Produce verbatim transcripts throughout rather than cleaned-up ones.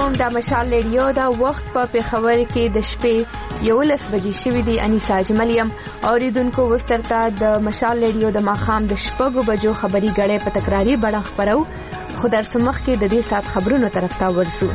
کوم د مشال ریډیو دا وخت په پیښور کې د شپې یولس بجې شوې دي. انیسا اجمل یم. اوریدونکو وسترته د مشال ریډیو د ماښام د شپږو بجو خبري غړې په تکراری بڼه خبرو. خو در سمخ کې د دې سات خبرونو طرف ته ورسو.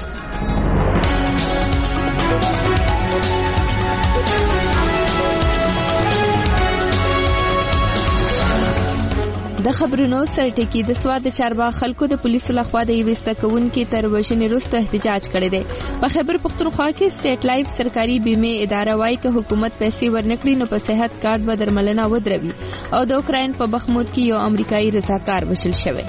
د خبرونو سرټکی د سواد د چارباغ خلکو د پولیسو لخوا د یوسته کوونکې تر وژنې وروسته احتجاج کړی دی. په خیبر پختونخوا کې سټیټ لایف سرکاري بیمه اداره وايي چې حکومت پیسې ورنکړي نو په صحت کارت به درملنه ودروي او د اوکراین په بخمود کې یو امریکایي رضاکار وشل شوی.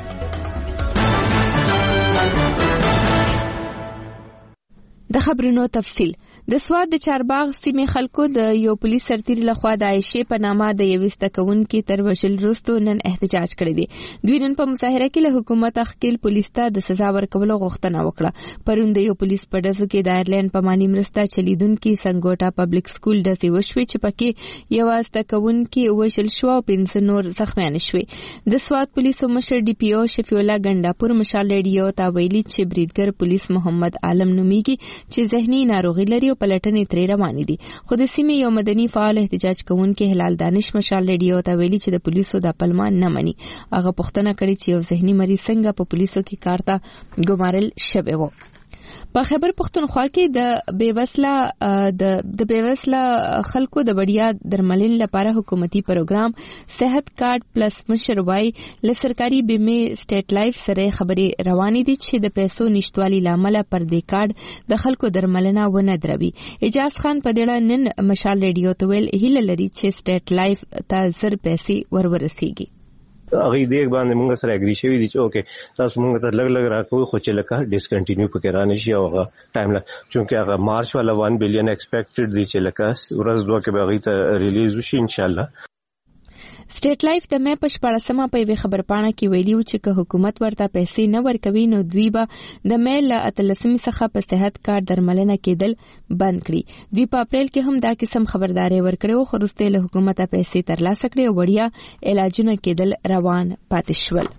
د خبرونو تفصیل. د سواد د چارباغ سیمې خلکو د یو پولیس سرتیری لخوا د عائشې په نامه د یوسته کوونکې تر وژل وروسته نن احتجاج کړی دی. دوی نن په مظاهره کې له حکومت خپل پولیس ته د سزا ورکولو غوښتنه وکړه. پرون د یو پولیس په ډزو کې د ایرلند په مانی مرسته چلیدونکو سنگوټا پبلک سکول د سیوشوي چې پکې یو واسطه کوونکې وژل شو او پنځه نور زخمیان شوي. د سواد پولیسو مشر ډي پی او شفیولا ګنداپور مشال ریډیو ته ویلي چې بریدګر پولیس محمد عالم نومیږي چې ذهني ناروغي لري او پلټنې ترې روانې دي. خو د سیمې یو مدني فعال احتجاج کوونکي هلال دانش مشال ریډیو ته ویلي چې د پولیسو د پلمان نه مني. هغه پوښتنه کړې چې یو ذهني مریض څنګه په پولیسو کې کار ته ګمارل شوی و. په خیبر پختونخوا کې د بیوسله د د بیوسله خلکو د وړیا درملنې لپاره حکومتي پروګرام صحت کارت پلس مشر وايي له سرکاري بیمه سټیټ لایف سره خبرې روانې دي چې د پیسو نشټوالي لامل پر دې کارت د خلکو درملنه ونه دروي. اجاز خان په دې نن مشال ریډیو ته ویل هیله لري چې سټیټ لایف ته زر پیسې ورورسیږي. هغه دې باندې موږ سره اګری شوی دي چې اوکې تاسو موږ ته لګ لګ راکوي خو چې لکه ډیسکنټینیو پکې را نشي او هغه ټایم لا چونکه هغه مارچ والا ون بلین ایکسپیکټډ دي چې لکه ورځ دوه کې به غي ته ریلیز وشي ان شاء الله. سټیټ لایف د مې په شپږمه په یوه خبرپاڼه کې ویلي و چې که حکومت ورته پیسې نه ورکوي نو دوی به د مې له اتلسمې څخه په صحت کارت درملنه کېدل بند کړي. دوی په اپریل کې هم دا قسم خبرداري ورکړې و خو وروسته له حکومت پیسې ترلاسه کړې او وړیا علاجونه کېدل روان پاتې شول.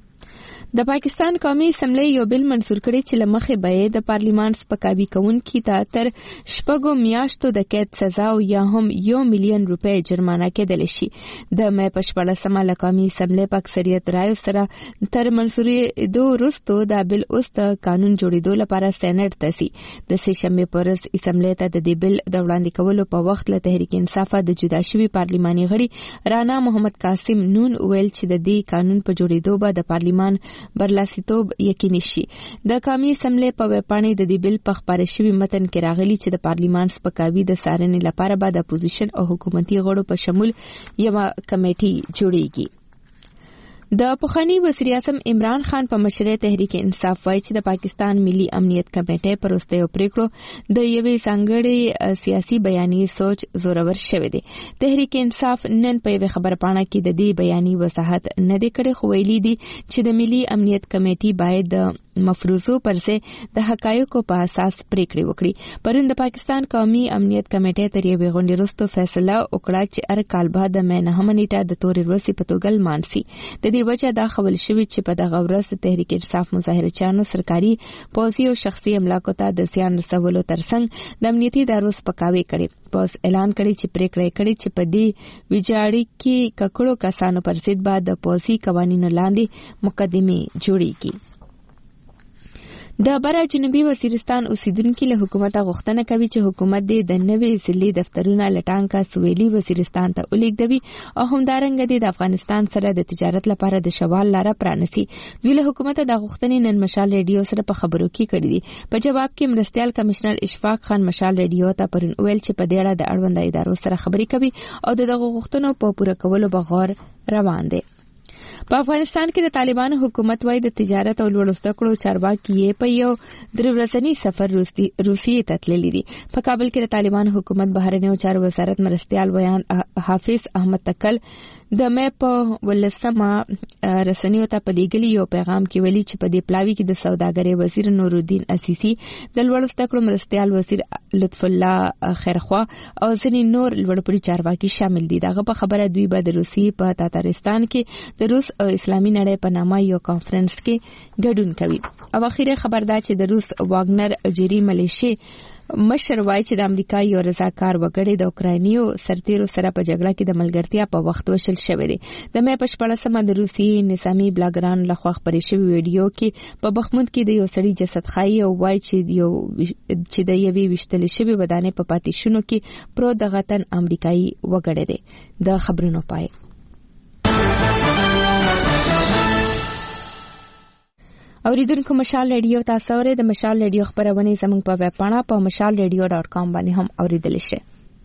د پاکستان قومي اسمبلی یو بل منسور کړی چې لمخې به د پارلیمان سپکاوي کوونکي ته تر شپږو میاشتو د قید سزا او یا هم یو میلیون روپۍ جرمانه کېدل شي. د مې په شپږمه له قومي اسمبلی په اکثریت رایو سره تر منسورېدو وروسته د بل اوس د قانون جوړېدو لپاره سېنات ته ځي. د سې شنبې په ورځ اسمبلی ته د دې بل د وړاندې کولو په وخت له تحریک انصاف د جدا شوي پارلیماني غړي رانا محمد قاسم نون ویل چې د دې قانون په جوړېدو به د پارلیمان برلاسیتوب یقیني شي. د قومي اسمبلی په ویبپاڼې د دې بل په خبره شوي متن کې راغلي چې د پارلیمان سپکاوي د څارنې لپاره به د اپوزیشن او حکومتي غړو په شمول یوه کمیټي جوړیږي. د پخوانی وزیر اعظم عمران خان په مشرۍ تحریک انصاف وايي چې د پاکستان ملي امنیت کمیټې پر وروستیو پریکړو د یوې ځانګړې سیاسي بیانیې سوچ زورور شوی دی. تحریک انصاف نن په یوه خبرپاڼه کې د دې بیانیې وضاحت نه دی کړی خو ویلي دي چې د ملي امنیت کمیټې باید د مفروضو پر ځای د حقایقو په اساس پریکړې وکړي. پرون د پاکستان قومي امنیت کمیټې تر یوې غونډې وروسته فیصله وکړه چې هر کال به د مې نهمه نیټه د تورې ورځې په توګه لمانځي. د دې وجه دا خبر شوی چې په دغه ورځ تحریک انصاف مظاهرچیانو سرکاري پوځي او شخصي املاکو ته د زیان رسولو ترڅنګ د امنیتي ادارو سپکاوي کړي. پوز اعلان کړي چې پریکړه کړي چې په دې ویجاړي کې ککړو کسانو پر ضد به د پوځي قوانینو لاندې مقدمه جوړیږي. د برا جنوبي وزیرستان اوسیدونکو له حکومت غوښتنه کوي چې حکومت د نوې ضلعي دفترونه لټانکا سویلي وزیرستان ته ولیږدوي او همدارنګه د افغانستان سره د تجارت لپاره د شوال لاره پرانیسي. دوی له حکومت د غوښتنې نن مشال ریډیو سره په خبرو کې کړې دي. په جواب کې مرستيال کمشنر اشفاق خان مشال ریډیو ته پرون ویل چې په دې اړه د اړوند ادارو سره خبرې کوي او دغه غوښتنو په پوره کولو بغور روان دي. په افغانستان کې د طالبانو حکومت وايي د تجارت او لوړو زده کړو چارواکي یې په یو درې ورځني سفر روسیې ته تللي دي. په کابل کې د طالبانو حکومت بهرنیو چارو وزارت مرستيال ویان حافظ احمد تکل د مې په ولسمه رسنیو ته په لیږلي یو پیغام کې ویلي چې په دې پلاوي کې د سوداګرۍ وزیر نورالدین عسیسی، د لوړو زده کړو مرستيال وزیر لطف الله خیرخوا او ځینې نور لوړپوړي چارواکي شامل دي. دغه په خبره دوی به د روسیې په تاتارستان کې د روس روس اسلامي نړۍ په نامه یو کانفرنس کې ګډون کوي. او اخیری خبر دا چې د روس واګنر الجیري ملیشي مشر وایي چې د امریکا یو رضاکار وګړي د اوکراینیو سرتیرو سره په جګړه کې د ملګرتیا په وخت وشل شوی دی. د مې په شپږمه د روسي نظامی بلاګران لخوا خبرې شوې ویډیو کې په بخمود کې د یو سړي جسد ښایي او وایي چې یو چې د یوې وشتل شوی ودانې په پاتې شونو کې پرو د غتن امریکایي وګړي دی. د خبرونو پای اوریدونکو مشال ریډیو تاسو اورئ. د مشال ریډیو خبرونه زموږ په ویب پاڼه په مشال ریډیو ډاټ کام باندې هم اوریدل شي.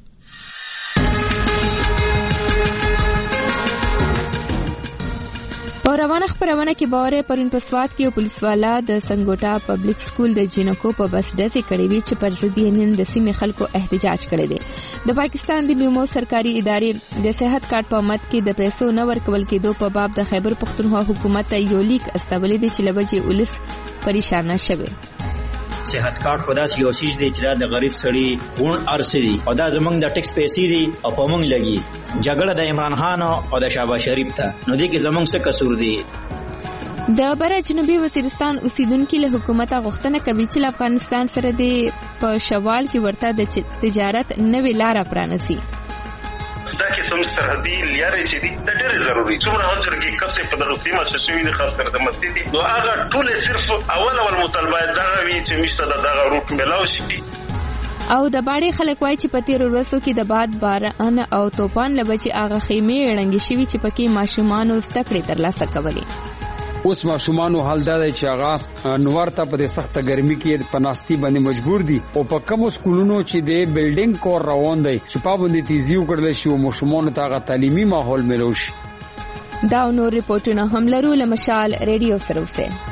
په روانه خبرونه کې باورې پرون په سوات کې یو پولیس والا د سنګوټا پبلک سکول د جینکو په بس ډزې کړې وي چې پر ضد یې نن د سیمې خلکو احتجاج کړی دی. د پاکستان د بیمو سرکاري ادارې د صحت کارت په مت کې د پیسو نه ورکول کېدو په باب د خیبر پختونخوا حکومت ته یو لیک استولې دي چې لوجه ولس پریشان شوي. صحت کارت خدا سی اوسیج دی چې د غریب سړي ګون ارسي او دا زمونږ د ټیکس پیسې دي او په مونږ لګي. جګړه د عمران خان او د شهباز شریف ته نو دي کې زمونږ څه قصور دي. د بره جنوبي وزیرستان اوسیدونکو له حکومت غوښتنه کوي چې افغانستان سره د په شوال کې ورته د تجارت نوې لار پرانیسي. دا قسم سرحدي لیارې چې دي د ډېر ضروري څومره هڅه کې کسې په دغه سیمه چې شوی د خاص کر د مسجد نو هغه ټول صرف اول اول مطالبه دا وی چې مشته د دغه روټ ملاو شي. او د باړې خلک وایي چې په تیرو ورځو کې د باد باران او طوفان له وجې هغه خیمې ړنګې شوي چې پکې ماشومانو زده کړې ترلاسه کولې. اوس ماشومانو حال دا دی چې هغه نور ته په سخته ګرمي کې په ناستي باندې مجبور دي او په کوم سکولونو چې د بلډینګ کور روان دی چې په باندې تیزی وکړل شي او ماشومانو ته هغه تعلیمي ماحول ملوش. دا نور ریپورتونه هم لرو له مشال ریډیو سره اوسه.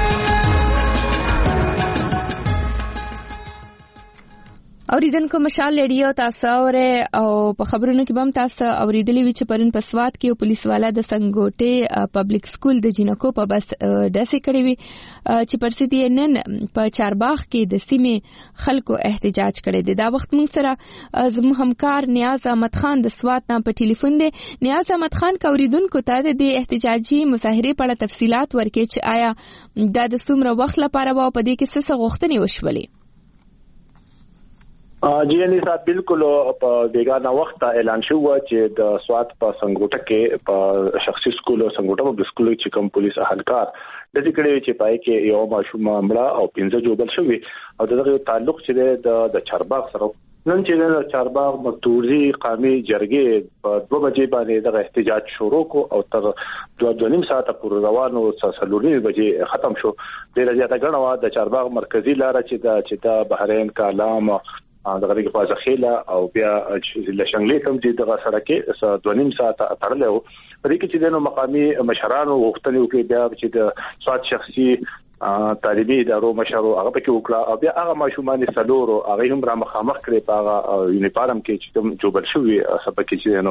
اوریدونکو مشال ریډیو تاسو اوره او په خبرونو کې بم تاسو اوریدلی وی چې پرون په سوات کې یو پولیس والا د سنګوټه پبلک سکول د جینکو په بس ډسې کړی وی چې پرسیدي نن په چارباغ کې د سیمې خلکو احتجاج کړی دی. دا وخت موږ سره زموږ همکار نیاز احمد خان د سوات نام په ټلیفون دی. نیاز احمد خان کا اوریدونکو ته د احتجاجي مظاهره په اړه تفصيلات ورکړي چې آیا دا د څومره وخت لپاره و په دې کې څه غوښتنې وشولې. جی ان صاحب بالکل په بیگانه وخت اعلان شو چې د سوات په سنګوټه کې په شخصي سکول او سنګوټه په سکول چې کوم پولیس اهلکار د دې کړي چې پای کې یو ماشوم مړه او پنځه جوړل شوی او دغه تعلق چې د چارباغ سره نن چې د چارباغ مکتوري قومي جرګې په دوه بجې باندې د احتجاج شروع کو او تر دوه دوه نیم ساعته پورې روانو سلولي بجې ختم شو. د رضایت غنوا د چارباغ مرکزی لار چې د چې د بحرین کالام دغه کې په ځخیله او بیا له شنګلې کوم چې دغه سړکه دوه نیم ساعت تړلې وو. په دې کې چې د مقامي مشرانو غوښتنې وکړي بیا چې د سواد شخصي طالبي ادارو مشرو هغه پکې وکړه او بیا هغه ماشومان سلورو هغه هم را مخامخ کړي په یونیفارم کې چې کوم جوړل شوی سبا کې چې نو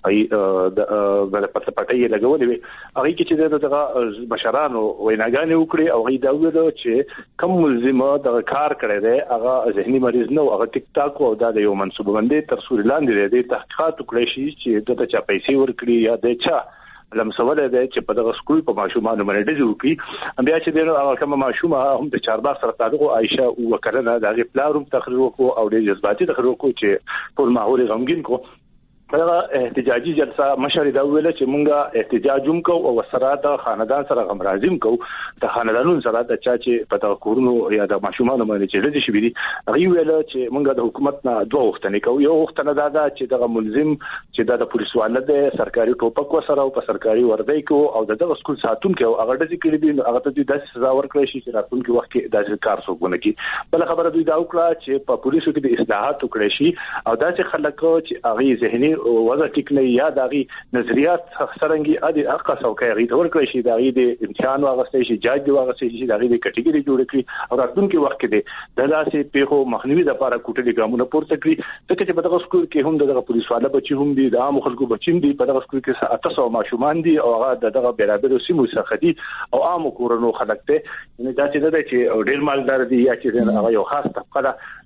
ای د پټپټي لګولې وي هغه کې چې دغه مشرانو ویناګانې وکړي او هغه دا ویل چې کوم ملزمه د کار کړی دی هغه ذهني مریض نو هغه ټیک ټاک او د یو منسوب باندې تر سوري لاندې دی تحقیقات وکړي شي چې دغه چا پیسې ورکړي یا د چا لمسوله ده چې په دغه سکول په ماشومان باندې ډېر وکړي. بیا چې دغه هغه کوم ماشومه هم د چارباغ سره تعلق عائشه وکړه دغه پلاروم تقریر وکړو او ډېر جذباتي تقریر وکړو چې ټول ماحول غمګین کو. دغه احتجاجي جلسه مشر دا ویل چې مونږه احتجاج وکاو او سره د خاندان سره غمرازم کو د خاندانونو سره د چا چې په دغه کورونو یا د ماشومان باندې چې لږ شي دي هغه ویل چې مونږه د حکومت نه دوه وختنې کو. یو وختنه دا ده چې دغه ملزم چې د پولیس والد سرکاري ټوپک وسره او په سرکاري وردی کو او دغه سکول ساتونکو او هغه د کلی دي هغه ته د سزا ورکړي شي چې راتلونکي وخت کې د کار څوګونه کی. بل خبره دوی دا وکړه چې په پولیسو کې د اصلاحات وکړي شي او دا چې خلک چې هغه ذهني وضع ټیکنه یا دغه نظریات څرنګي ادي حق څوکۍ ته ورکړي شي دغه د امتحان واغستې شي جاج دی واغستې شي دغه د کټګوري جوړ کړي او راتلونکي وخت کې د لاسې پیغو مخنیوي لپاره کوټلي ګامونه پورته کړي. ځکه چې په دغه سکول کې هم دغه پولیس والا بچي هم دي د عام خلکو بچي دي په دغه سکول کې اته سوه ماشومان دي او هغه دغه برابر سیمو څخه دي او عام کورونو خلک ته نه دا چې د چې ډېر مالدار دي یا چې هغه یو خاص طبقه ده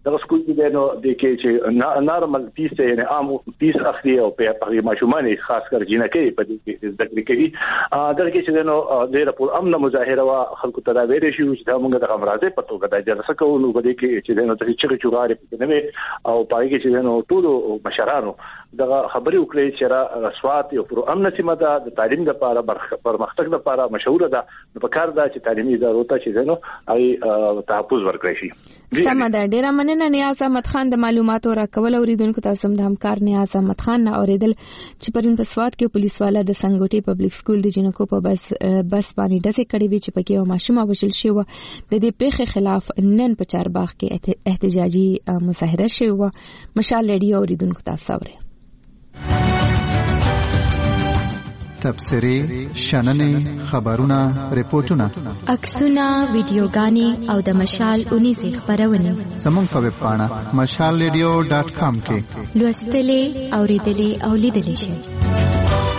د سکول کې نو د کې چې نارمل پیس یعنی عام پیس اخلي او په هغه ماشومان خاص کر جنکې په دې ذکر کوي دا کې چې نو د رپور امن مظاهره وا خلکو ته دا ویل شي چې دا موږ د امراضه په توګه د جلسه کوو په دې کې چې نو چې چې چوغاري په نه او پای کې چې نو ټول مشرانو دا خبري وکړي چې را رسوات یو پر امن سیمه ده د تعلیم لپاره پرمختګ لپاره مشهور ده په کار ده چې تعلیمي ادارو ته چې نو اي تحفظ ورکړي شي. سم ده ډیر مننه نیاز احمد خان د معلوماتو راکول اوریدونکو تاسو د همکار نیاز احمد خان نه اوریدل چې پرون په سواد کې پولیس والا د سنگوټي پبلک سکول د جنکو په بس بس باندې دسه کړي وی چې پکې ماشومه وشل شي و د دې پیښې خلاف نن په چارباغ کې احتجاجي مظاهره شوه و مشال لري اوریدونکو تاسو اوره تبصری شننې خبرونه ریپورتونه عکسونه ویډیوګانې او د مشال اونیزه خبرونه زموږ په ویب پاڼه مشال ریډیو ډاټ کام کې لوستلې اوریدلې او لیدلې شئ.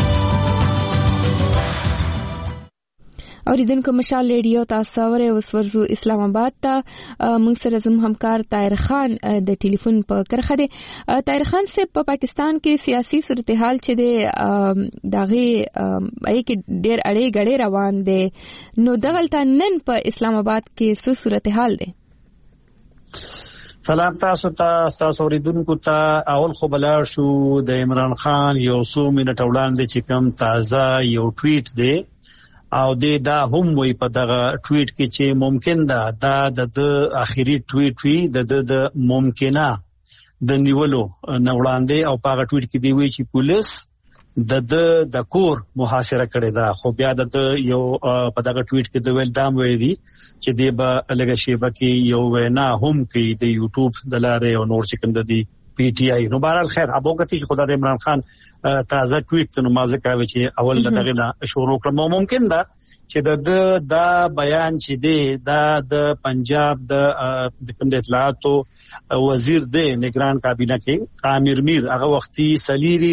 اوریدونکو مشال ریډیو تاسو اوره اوس ورزو اسلام آباد ته موږ سره زموږ همکار طاهر خان د ټلیفون په کرخه دی. طاهر خان سے په پاکستان کې سیاسي صورتحال چې د داغه ای کې ډېر اړې غړې روان دي نو دغلته نن په اسلام آباد کې څه صورتحال دی؟ سلام تاسو ته تاسو اوریدونکو ته اول خو بلار شو د عمران خان یو څو منټ وړاندې چې کوم تازه یو ټویټ دی او د دا هم وی په دغه ټویټ کې چې ممکن ده دا د اخیری ټویټ وی د د ممکنه د نیولو نوړاندې او په هغه ټویټ کې دی وی چې پولیس د د د کور محاصره کړې ده خو بیا د یو په دغه ټویټ کې د ویل دام وی دی چې دی به لګه شی بکې یو وینا هم کې د یوټیوب د لارې او نور چې کوم د دی پی ټی آی نو بهرحال خیر ابوګتی چې خدای د عمران خان تازه ټویټ نو مازه کوي چې اول دغه نه شروع کړم ممکن ده چې د دا بیان چې دی دا د پنجاب د کوم د اطلاعاتو وزیر دی نگران کابینه کې عامر میر هغه وختي سلیری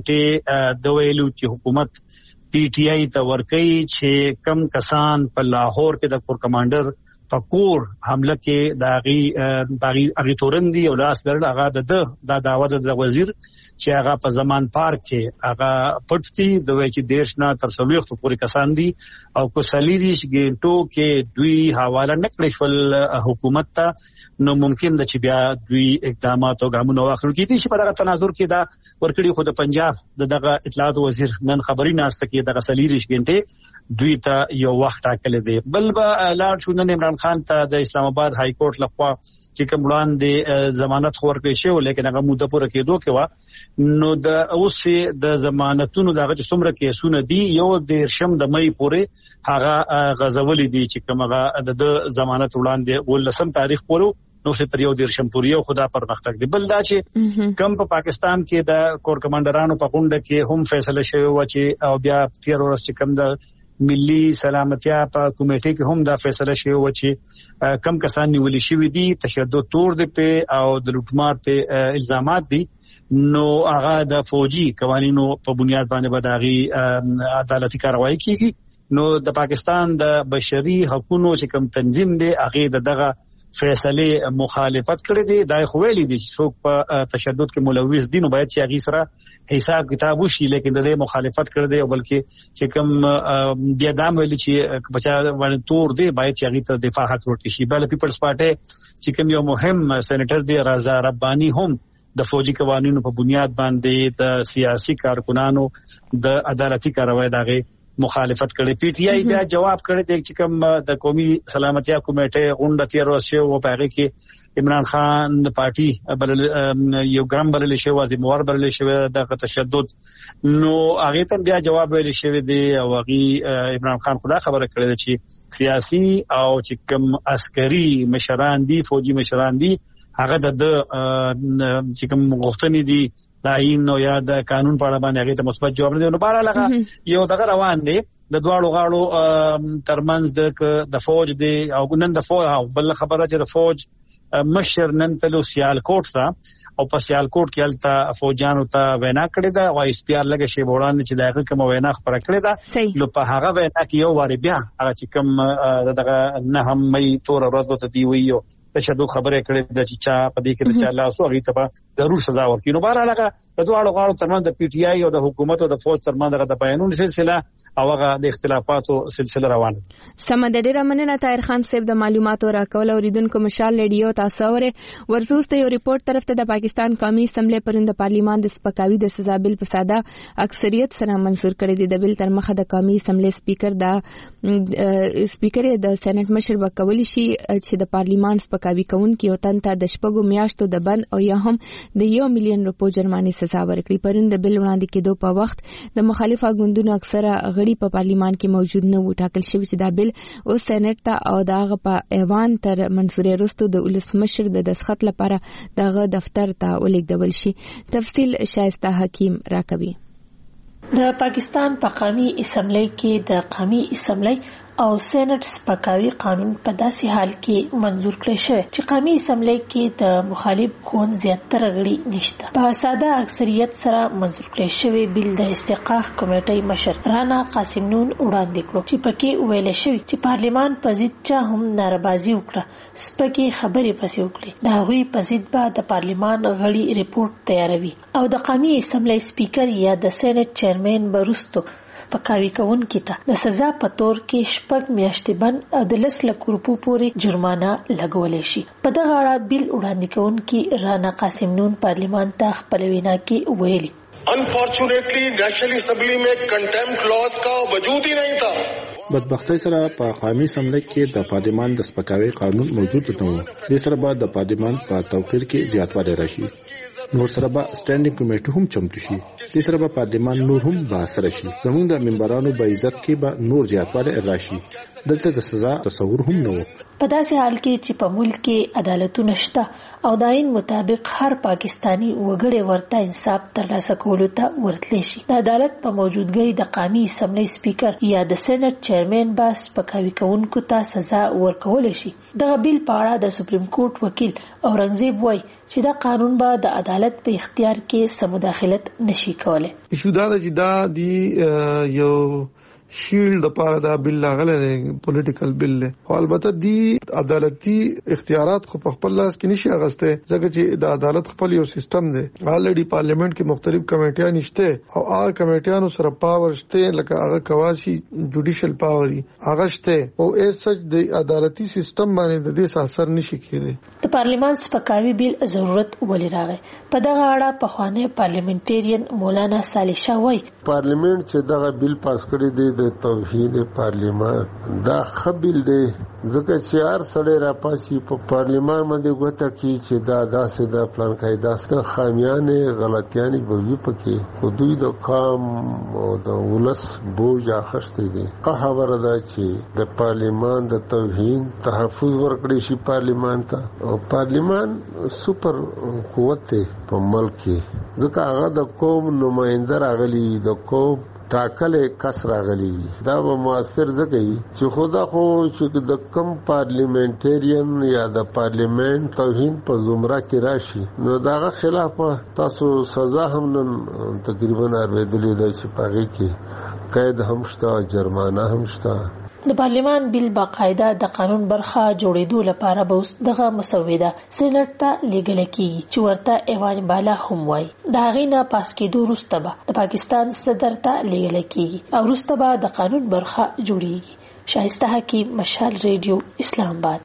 شګنټه د ویلو چې حکومت پی ټی آی ته ورکړي چې کم کسان په لاهور کې د کور کمانډر پکور حمله کې داغي داغي اغي تورندي او لاس درل هغه د دا داوا د وزیر چې هغه په زمان پارک کې هغه پټتي د وای چې دیش نه تر څلويخت پورې کسان دي او کو سلیری شګینټو کې دوی حواله نکړې شول حکومت ته نو ممکن ده چې بیا دوی اقدامات او ګامونه واخلي کې چې په دغه تناظر کې دا ورکړي خو د پنجاب د دغه اطلاعات وزیر نن خبري ناشته کې دغه سلیری شګینټه دوی ته یو وخت ټاکل دی بل به لاړ شو نن عمران خان ته د اسلام آباد های کورټ لخوا چې کوم وړاندې ضمانت خور کړی شو لیکن هغه موده پوره کېدو کې وا نو د اوس د ضمانتونو دغه څومره کیسونه دي یو د شم د مې پوره هغه غزولې دي چې کوم هغه د ضمانت وړاندې ولسم تاریخ پوره نو څه تر یو د شم پوره خدا پرمختګ دی بل دا چې کم په پاکستان کې د کور کمانډرانو په غونډه کې هم فیصله شوی و چې او بیا تیر ورځ چې کم د ملي سلامتیا په کمیټې کې هم دا فیصله شوی و چې کم کسان نیول شوی دي تشدد تور دي په او د لوټمار په الزامات دي نو هغه د فوجي قوانینو په بنیاد باندې بداغي عدالتي کاروایی کیږي نو د پاکستان د بشري حقوقو چې کوم تنظیم دی هغه دغه فیصله مخالفت کړی دی دا خو ویلي دي چې څوک په تشدد کې ملوث دي نو باید چې هغه سره حساب کتاب وشي لیکن د دې مخالفت کړی دی او بلکې چې کوم بیا دا ویلي چې بچا باندې تور دی باید چې هغه ته دفاع حق ورکړي شي بل پیپلز پارټي چې کوم یو مهم سېنیټر دی رضا ربانی هم د فوجي قوانینو په بنیاد باندې د سیاسي کارکونانو د عدالتي کاروایی دغه مخالفت کړي پی ټی آی بیا جواب کړی دی چې کوم د قومي سلامتیا کمیټه غونډه تیر ورځ او په هغه کې عمران خان پارټي بل یو ګرام بل شي وازي مور بل شي د تشدد نو هغه ته بیا جواب ویل شوی دی او هغه عمران خان خدا خبره کړې چې سیاسي او چې کوم عسکري مشران دي فوجي مشران دي هغه د چې کوم غوښتنې دي داین نو یا د قانون په اړه باندې هغه ته مثبت جواب نه دی نو بهر لغه یو دغه روان دی د دواړو غاړو ترمنځ د فوج دی او نن د فوج او بل خبره چې د فوج مشر نن تلو سیال کوټ را او په سیال کوټ کې الته فوجانو ته وینا کړې ده او اس پی آر لګه شی وړاندې چې دغه کوم وینا خبره کړې ده نو په هغه وینا کې یو واری بیا هغه چې کوم دغه نه هم مې تور ورځ ته دی ویو تشدد خبره کړې د چې چا په دې کې د چا لاس او غي ته ضرور سزا ورکړي. نو بهر علاقه د دوه غاړو ترمنځ د پی ټی آی او د حکومت او د فوج ترمنځ د بیانونو سلسله او هغه د اختلافاتو سلسله روانه. سم د ډیره مننه طاهر خان صاحب د معلوماتو راکول. اوریدونکو مشال ریډیو تاسو اوره ورزوس ته یو ریپورت طرف ته د پاکستان قومي اسمبلی پرند پارلیمان د سپکاوي د سزا بل په ساده اکثریت سره منزور کړی دی. د بل تر مخه د قومي اسمبلی سپیکر د سپیکر د سېنات مشر وکولي شي چې د پارلیمان سپکاوي کوونکي او تن ته د شپږو میاشتو د بند او یا هم د یو میلیون روپو جرمانه سزا ورکړي. پرند بل وړاندې کېدو په وخت د مخالفه ګوندونو اکثره په پارلیمان کې موجود نه و. ټاکل شوی چې دا بل او سېنات ته او دغه په ایوان تر منصوري رستو د ولسمشر د دسخط لپاره دغه دفتر ته ولیږدول شي. تفصیل شایسته حکیم راکوي. د پاکستان په قومي اسمبلی کې د قومي اسمبلی او سېنات سپکاوي قانون په داسې حال کې منزور کړی شوی چې قومي اسمبلی کې د مخالف ګوند زیاتره غړي نشته. په ساده اکثریت سره منزور کړی شوی بل د استحقاق کمیټې مشر رانا قاسم نون وړاندې کړو چې پکې ویل شوی چې پارلیمان په ضد چا هم ناربازي وکړه سپکې خبرې پسې وکړي. دا غوي په ضد به د پارلیمان غړي ریپورت تیاروي او د قومي اسمبلی سپیکر یا د سېنات چیرمن برستو پکاوي کوونکي ته د سزا په تور کې شپږ میاشتې بند او د لس لک روپو پورې جرمانه لګولې شي. په دغه اړه بل وړاندې کوونکي رانا قاسم نون پارلیمان ته خپل وینا کې ویلي Unfortunately, National Assembly में contempt laws का वजूद ही नहीं था. بدبختۍ سره په قومي اسمبلی کې د پارلیمان د سپکاوي قانون موجود نه و. د سره بعد د پارلیمان په توقیر کې زیاتوالی راشي. نور سره به سټانډینګ کمیټه هم چمتو شي. د سره به پارلیمان نور هم باسره شي. زموږ د ممبرانو په عزت کې به نور زیاتوالی راشي. دلته د سزا تصور هم نه و. په داسې حال کې چې په ملک کې عدالتونه شته او د آئین مطابق هر پاکستانی وګړی ورته انصاف ترلاسه کولو ته ورتلی شي. د عدالت په موجودګۍ د قومي اسمبلی سپیکر یا د سېنات چیرمن با سپکاوي کوونکو ته سزا ورکول شي. دغه بیل په اړه د سپریم کورټ وکیل اورنګزیب وایي چې دا قانون به د عدالت په اختیار کې سم مداخلت نشي کولای. ایشو دا چې دا دی یو شیلډ لپاره دا بل لاغله دی پولیټیکل بل دی. البته دی عدالتي اختیارات خو په خپل لاس کې نشي اغسته ځکه چې د عدالت خپل یو سیستم دی. الریډي پارلیمنت کې مختلف کمیټیان نشته او هغه کمیټیانو سره پاور شته لکه هغه کواسي جوډیشل پاوري هغه شته او اس سچ د عدالتي سیستم باندې د دې اثر نشي کېدی. د پارلیمان سپکاوي بیل ضرورت ولې راغی؟ په دغه اړه په خوانه پارلیمنټریان مولانا صالح شاه وایي پارلیمنت چې دغه بیل پاس کړی دی د توهین پارلیمان دا خبل دی ځکه چې هر سړی را پاسي په پارلیمان باندې غوته کی چې دا داسې د پلان قاعده ست خامیانې غلطیانې به وي پکې خو دوی د کام او د ولس بوج اخښتې دي. که خبره ده چې د پارلیمان د توهین تحفظ ورکړي شي پارلیمان ته او پارلیمان سپر قوت په ملک کې ځکه هغه د قوم نماینده راغلي د قوم ټاکلې کس راغلی دا به موثر ځکه چې خدا خو چې د کم پارلیمنټریان یا د پارلیمنت توهین په زمره کې راشي نو داغه خلاف تاسو سزا هم نن تقریبا اړېدلې ده چې پاږي کې قید هم شته جرمانه هم شته. د پارلیمان بیل باقاعده د قانون برخه جوړېدو لپاره به اوس دغه مسوده سېنات ته لیږل کیږي چې ورته ایوان بالا هم وایي. د هغې نه پاس کېدو وروسته به د پاکستان صدر ته لیږل کیږي او وروسته به د قانون برخه جوړیږي. شایسته حکیم، مشال ریډیو، اسلام آباد.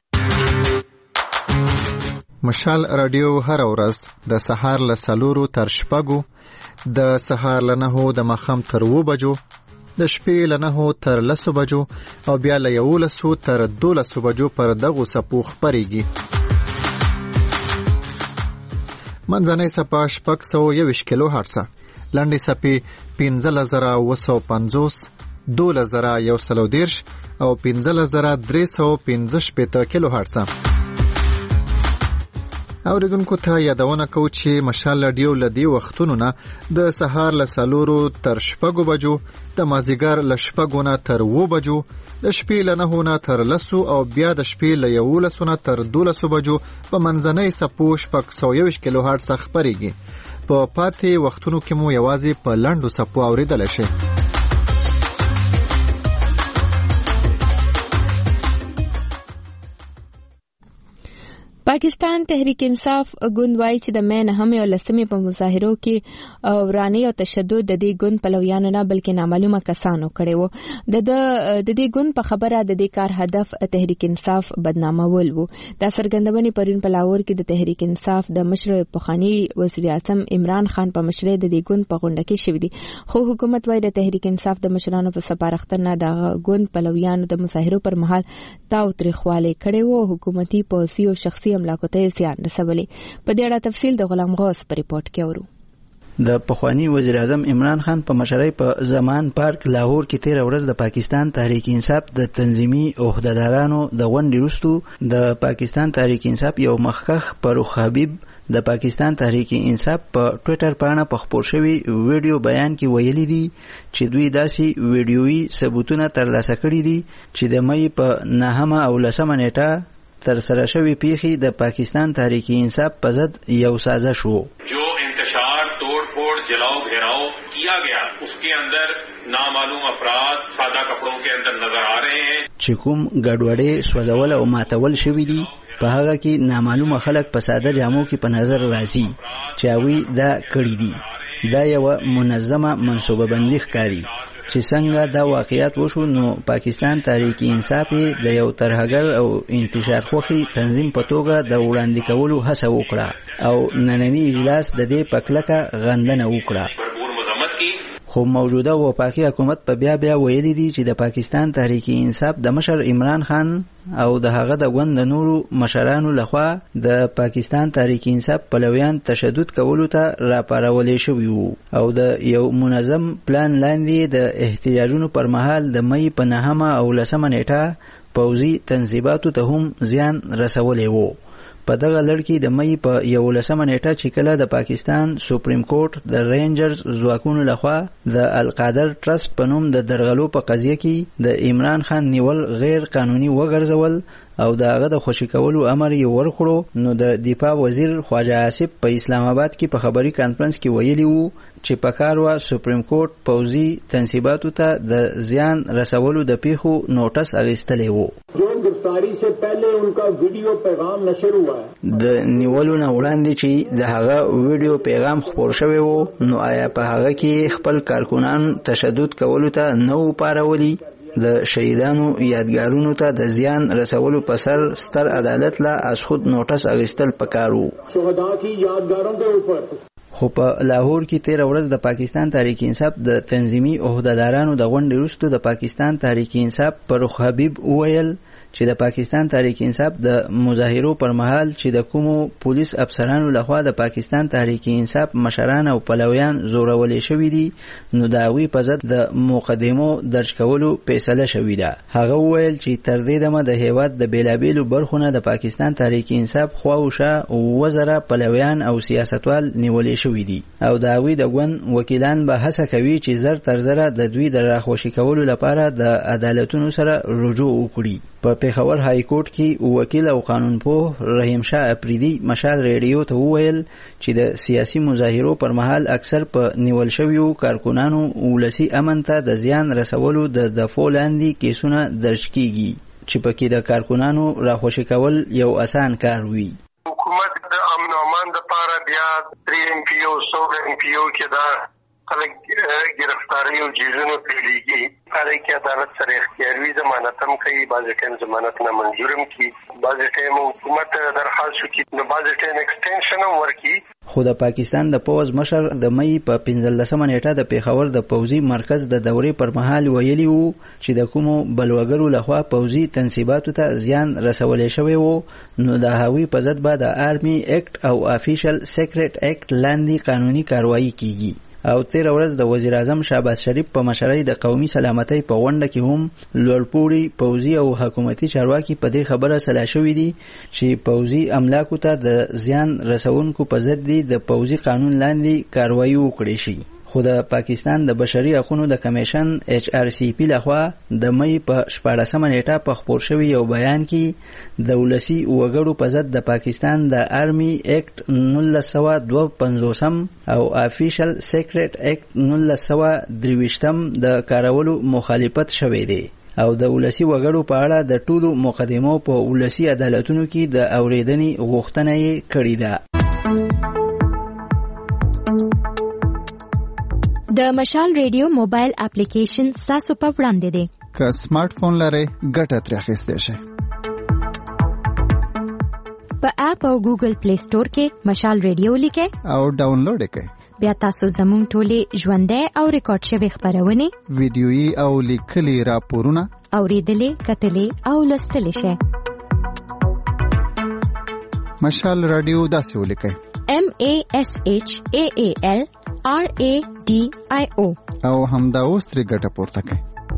مشال رادیو هر ورځ د سهار له څلورو تر شپږو د سهار له نهو د ماښام تر اووه بجو د شپې له نهو تر لسو بجو او بیا له یولسو تر دولسو بجو پر دغو څپو خپرېږي. منځنۍ څپه شپږ سوه یوویشت کیلو هرټزه، لنډې څپې پنځلس زره اووه سوه پنځوس، دولس زره یو سل او دېرش او پنځلس زره درې سوه پنځه شپېته کیلو هرټزه. اوریدونکو ته یادونه کوو چې مشال رادیو له دې وختونو نه د سهار له څلورو تر شپږو بجو، د مازدیګر له شپږو نه تر اووه بجو، د شپې له نهو نه تر لسو او بیا د شپې له یولسو نه تر دولسو بجو په منځنۍ څپو شپږ سوه یوویشت کیلو هرټز خپرېږي. په پاتې وختونو کې مو یوازې په لنډو څپو اورېدلی شئ. پاکستان تحریک انصاف ګوند وایي چې د مې نهمې او لسمې په مظاهرو کې وراني او تشدد د دې ګوند پلویانو نه بلکې نامعلومه کسانو کړي وو. د د دې ګوند په خبره د دې کار هدف تحریک انصاف بدنامول وو. دا څرګندونې پرون په لاهور کې د تحریک انصاف د مشر پخوانی وزیر اعظم عمران خان په مشرۍ د دې ګوند په غونډه کې شوې دي، خو حکومت وایي د تحریک انصاف د مشرانو په سپارښتنه د ګوند پلویانو د مظاهرو پر مهال تاو تریخواله کړي وو. حکومتي پالیسي او شخصي املاکو ته زیان رسولي. په دې اړه تفصیل د غلام غوث په ریپورت کې اورو. د پخوانی وزیر اعظم عمران خان په مشرۍ په زمان پارک لاهور کې تیر ورځ د پاکستان تحریک انصاف د تنظیمي عہدهدارانو د غونډې وروسته د پاکستان تحریک انصاف یو مخکخ فاروق حبیب د پاکستان تحریک انصاف په ټوئیټر باندې په خپور شوی ویډیو بیان کې ویلي دي چې دوی داسې ویډیويي ثبوتونه ترلاسه کړي دي چې د مې په نهمه او لسمه نیټه تر سره شوی پیخي د پاکستان تحریک انصاف په ضد یو سازش وو. جو انتشار توڑ پھوڑ جلاؤ گھیراؤ کیا گیا اس کے اندر نامعلوم افراد سادہ کپڑوں کے اندر نظر آ رہے ہیں. چې کوم ګډوډي سوځول او ماتول شوی دي په هغه کې نامعلوم خلک په ساده جامو کې په نظر راځي چې هغوی دا کړی دي. دا یو منظمه منصوبه بندي ښکاري چې څنګه دا واقعیت وشو نو پاکستان تحریک انصاف د یو ترهګر او انتشار خوخي تنظیم په توګه د وړاندې کولو هڅه وکړه او نننی اجلاس د دې پکلکه غندنه وکړه. خو موجوده وفاقي حکومت په بیا بیا ویلي دي چې د پاکستان تحریک انصاف د مشر عمران خان او د هغه د ګوند د نورو مشرانو لخوا د پاکستان تحریک انصاف پلویان تشدد کولو ته راپارولې شوي وو او د یو منظم پلان لاندې د احتجاجونو پر مهال د مې په نهمه او لسمه نیټه پوځي تنظیماتو ته هم زیان رسولی وو. په دغه لړ کې د مې په یولسمه نیټه چې کله د پاکستان سپریم کورټ د رینجرز ځواکونو لخوا د القادر ټرست په نوم د درغلو په قضیه کې د عمران خان نیول غیر قانوني وګرځول او د هغه د خوشي کولو امر یې ورکړو نو د دفاع وزیر خواجه آصف په اسلام آباد کې په خبري کانفرنس کې ویلي وو چې په کار وا سپریم کورټ پوځي تنصیباتو ته د زیان رسولو د پیښو نوټس اخیستلی وو. جو گرفتاری سے پہلے ان کا ویڈیو پیغام نشر ہوا ہے. د نیولو نه وړاندې چې د هغه ویډیو پیغام خپور شوی وو نو آیا په هغه کې خپل کارکونان تشدد کولو ته نو پارولی؟ د شهیدانو یادګارونو ته د زیان رسولو په سر ستر عدالت لا از خود نوټس اخیستل پکارو. شهدا کی یادګاروں کے اوپر خو په لاهور کې تیر ورځ د پاکستان تحریک انصاف د تنظیمي عہدهدارانو د غونډې وروسته د پاکستان تحریک انصاف فاروق حبیب وویل چې د پاکستان تحریک انصاف د مظاهرو پر مهال چې د کومو پولیس افسرانو لخوا د پاکستان تحریک انصاف مشران او پلویان زورولې شوي دي نو د هغوی په ضد د مقدمو درج کولو فیصله شوې ده. هغه وویل چې تر دې دمه د هیواد د بیلابیلو برخو نه د پاکستان تحریک انصاف خواوشا اووه زره پلویان او سیاستوال نیولې شوي دي او د هغوی د ګوند وکیلان به هڅه کوي چې زر تر زره د دوی د راخوشي کولو لپاره د عدالتونو سره رجوع وکړي. په پیښور های کورټ کې وکیل او قانونپوه رحیم شاه اپریدي مشال ریډیو ته وویل چې د سیاسي مظاهرو پر مهال اکثر په نیول شویو کارکونانو ولسی امن ته د زیان رسولو د دفعو لاندې کیسونه درج کیږي چې پکې د کارکونانو راخوشي کول یو اسان کار وي. حکومت د امن او امان لپاره بیا درې ایم پی او څو ایم پی او کې دا خلک گرفتاری او جیلونو پیلیږي هغه کې عدالت سره اختیاري ضمانت هم کوي، بعضې ټایم ضمانت نه منظور هم کړي، بعضې ټایم حکومت درخواست وکړي نو بعضې ټایم ایکسټینشن هم ورکړي. خو د پاکستان د پوځ مشر د مې په پنځلسمه نیټه د پیښور د پوځي مرکز د دورې پر مهال ویلي وو چې د کومو بلوګرو لخوا پوځي تنصیباتو ته زیان رسولې شوی وو نو د هغوی په ضد به د آرمي ایکټ او افیشل سیکرټ ایکټ لاندې قانوني کاروایی کیږي. او تیر ورځ د وزیر اعظم شهباز شریف په مشرۍ د قومي سلامتۍ په غونډه کې هم لوړپوړي پوځي او حکومتي چارواکي په دې خبره سلا شوي دي چې پوځي املاکو ته د زیان رسونکو په ضد د پوځي قانون لاندې کاروایی وکړي شي. خو د پاکستان د بشري حقوقو د کمیشن ایچ آر سی پی لخوا د مې په شپاړسمه نیټه په خپور شوي یو بیان کې د ولسي وګړو په ضد د پاکستان د آرمي ایکټ نولس سوه دوه پنځوسم او افیشل سیکرټ ایکټ نولس سوه درویشتم د کارولو مخالفت شوی دی او د ولسی وګړو په اړه د ټولو مقدمو په ولسی عدالتونو کې د اوریدنې غوښتنه یې کړې ده. د مشال ریډیو موبایل اپلیکیشن تاسو په وړاندې دی. که سمارټ فون لرئ ګټه ترې اخیستی شئ. په اپ او ګوګل پلی سٹور کې مشال ریډیو لیکئ او ډاونلوډ یې کړئ. بیا تاسو زموږ ټولې ژوندۍ او ریکارډ شوي خبرونه، ویډیويي او لیکلي راپورونه اوریدلې، کتلې او لوستلی شئ. مشال رادیو داسې ولیکئ: M A S H A A L R A D I O او همدا اوس ترې ګټه پورته کړئ.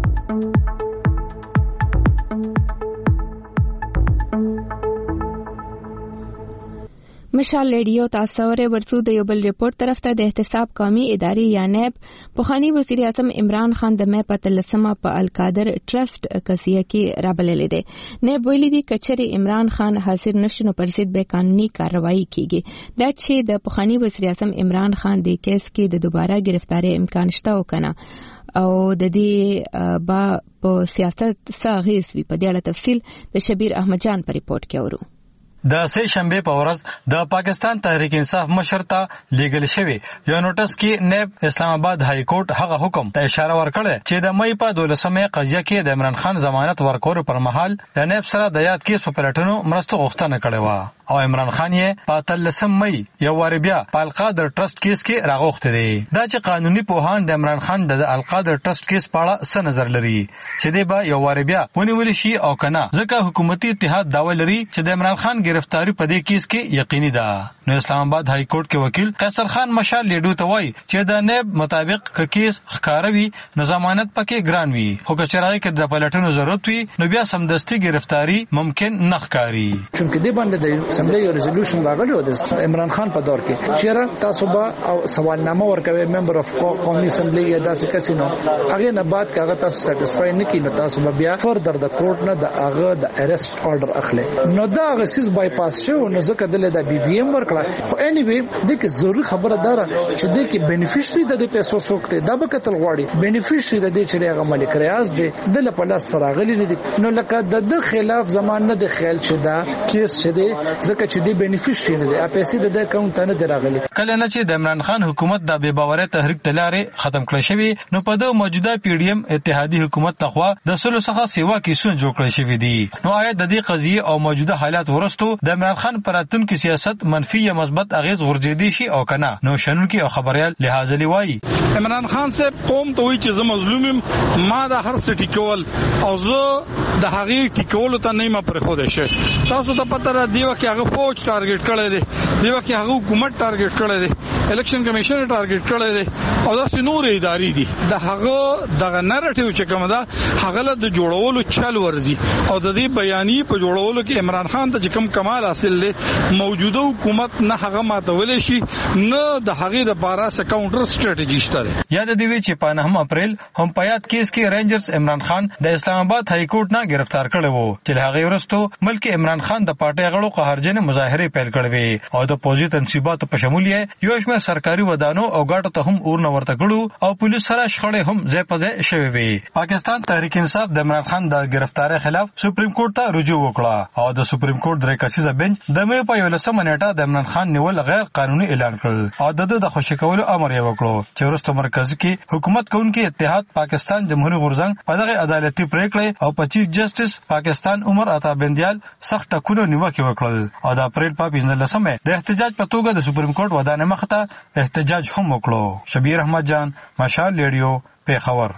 مشال ریډیو تاسو ورې ورسو د یو بل ریپورت طرف ته د احتساب قومي ادارې یا نیب پخوانی وزیر اعظم عمران خان د مې په تلسمه په القادر ټرست قضیه کې رابللې ده. نیب ویلي دي کچري عمران خان حاضر نشو پر ضد به قانوني کاروائی کیږي. دا چې د پخوانی وزیر اعظم عمران خان د کیس کې د دوباره گرفتاری امکان شته او کنه او د دې با په سیاست ساغیز وی په دې اړه تفصیل د شبیر احمد جان په ریپورت کې اورو. د سه شنبه په ورځ د پاکستان تحریک انصاف مشر ته لیګل شوی یو نوټس کې نیب اسلام آباد های کورټ هغه حکم ته اشاره ورکړه چې د مې په دولسمه قضیه کې د عمران خان ضمانت ورکول پر مهال د نیب سره د یاد کیس په پلټنو مرسته غوښتنه کړې و او عمران خان یې په تلسم مې یو وار بیا په القادر ټرست کیس کې راغوښته دي. دا چې قانوني پوهان د عمران خان د القادر ټرست کیس په اړه څه نظر لري چې دی به یو وار بیا ونیول شي او کنه، ځکه حکومتي اتحاد داوا لري چې د عمران خان گرفتاری په دې کیس کې یقیني ده. نو اسلام آباد های کورټ کې وکیل قیصر خان مشال لیډو ته وایي چې د نیب مطابق ک کیس ښکاروي نو ضمانت پکې ګران وي، خو که چرای کې د پلټنو ضرورت وي نو بیا سمدستي گرفتاری ممکن نه ښکاري. چونکه دې باندې د اسمبلی یو ریزولوشن راغلی و د عمران خان په دور کې چیرې تاسو به او سوالنامه ورکوي ممبر اف قومي اسمبلی یا داسې کسینو هغه نه بعد کاغه تاسو سټیسفای نه کینو تاسو به بیا فردر د کورټ نه د هغه د ارست آرډر اخلي. نو دا غسیس بایپاس شو نو ځکه دلته د بي بي ام ورکړه. خو اني وی د کې ضروري خبره ده چې د کې بینیفیشري د پیسو سوکته دا به کتل غواړي بینیفیشري د دې چې هغه مالک ریاض دی د له پلاس سره غلي دي. نو لکه د خلاف زمان نه د خیال چې دا کیس شه دی ځکه چې د بینیفیشري نه دی پیسې د اکاونټ نه دراغلي. کله نه چې د عمران خان حکومت د بے باورۍ تحریک تلاره ختم کړی شوی نو په د موجوده پی ډی ایم اتحادی حکومت تخوا د سلو څخه سیوا کیسونه جوړ کړی شوی دي. نو آیا د دې قضیه او موجوده حالات ورستو د عمران خان پراتون کی سیاست منفی یا مثبت اغیز ورزيدي شي او کنه؟ نو شنو کې او خبريال لحاظ لوي عمران خان صاحب قوم ته وی چې زه مظلومم، ما د هر څه ټیکول او زه د هغه ټیکول ته نه ما پر خو ده شه. تاسو ته پته را دی چې هغه فوج ټارګټ کړی دی، دی چې هغه حکومت ټارګټ کړی دی، الیکشن کمیشن ټارګټ کړی دی او داسې نور ادارې دي. د هغه دغه نریټیو چې کوم ده هغه له جوړولو چل ورزي او د دې بیانې په جوړولو کې عمران خان ته کوم کمال حاصل لې موجوده حکومت نه هغه ماتول شي نه د هغه د بارا کاونټر سټریټجی شته. یاد دی وی چې په نهم اپریل هم پیات کیس کې رینجرز عمران خان د اسلام آباد های کورټ نه گرفتار کړي وو چې هغه ورستو ملک عمران خان د پارټي غړو قهرجن مظاهره پیل کړې او د پوزي تنصیبات په شمول یې یو شمېر سرکاري ودانو او ګاټو ته هم اور نه ورته کړو او پولیس سره شخړې هم ځای په ځای شوې وي. پاکستان تحریک انصاف د عمران خان د گرفتاری خلاف سپریم کورټ ته رجوع وکړه او د سپریم کورټ درې کسیزه بنچ د مې په یولسمه نیټه د عمران خان نیول غیر قانوني اعلان کړ او د د خوشی کولو امر یې وکړو چې ورسته مرکزی کې حکومت کوونکی اتحاد پاکستان جمهوریت غورځنګ په دغه عدالتي پریکړه او په چیف جسټس پاکستان عمر عطا بندیال سخت ټکونو نیوکه وکړل او د اپریل په پنځلسمه د احتجاج په توګه د سپریم کورټ ودانې مخته احتجاج هم وکړو. شبیر احمد جان، مشال ریډیو، پیښور.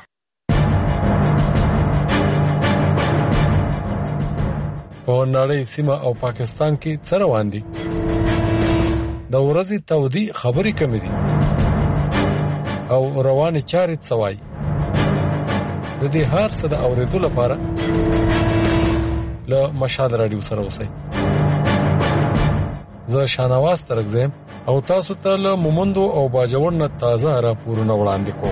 په نړۍ سیمه او پاکستان کې څه روان دي؟ د ورځې تودي خبرې کمې دي او روانې چارې څه وایي. د دې هر څه د اورېدو لپاره له مشال رادیو سره اوسئ. زه شانواز ترکزم او تاسو ته له مومندو او باجوړ نه تازه راپورونه وړاندې کوم.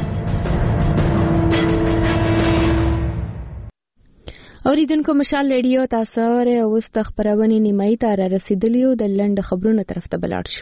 اوریدونکو مشال ریډیو تاسو ورې اوس د خبرونې نیمایي ته را رسیدلیو د لنډ خبرونو طرف ته بلاړ شو.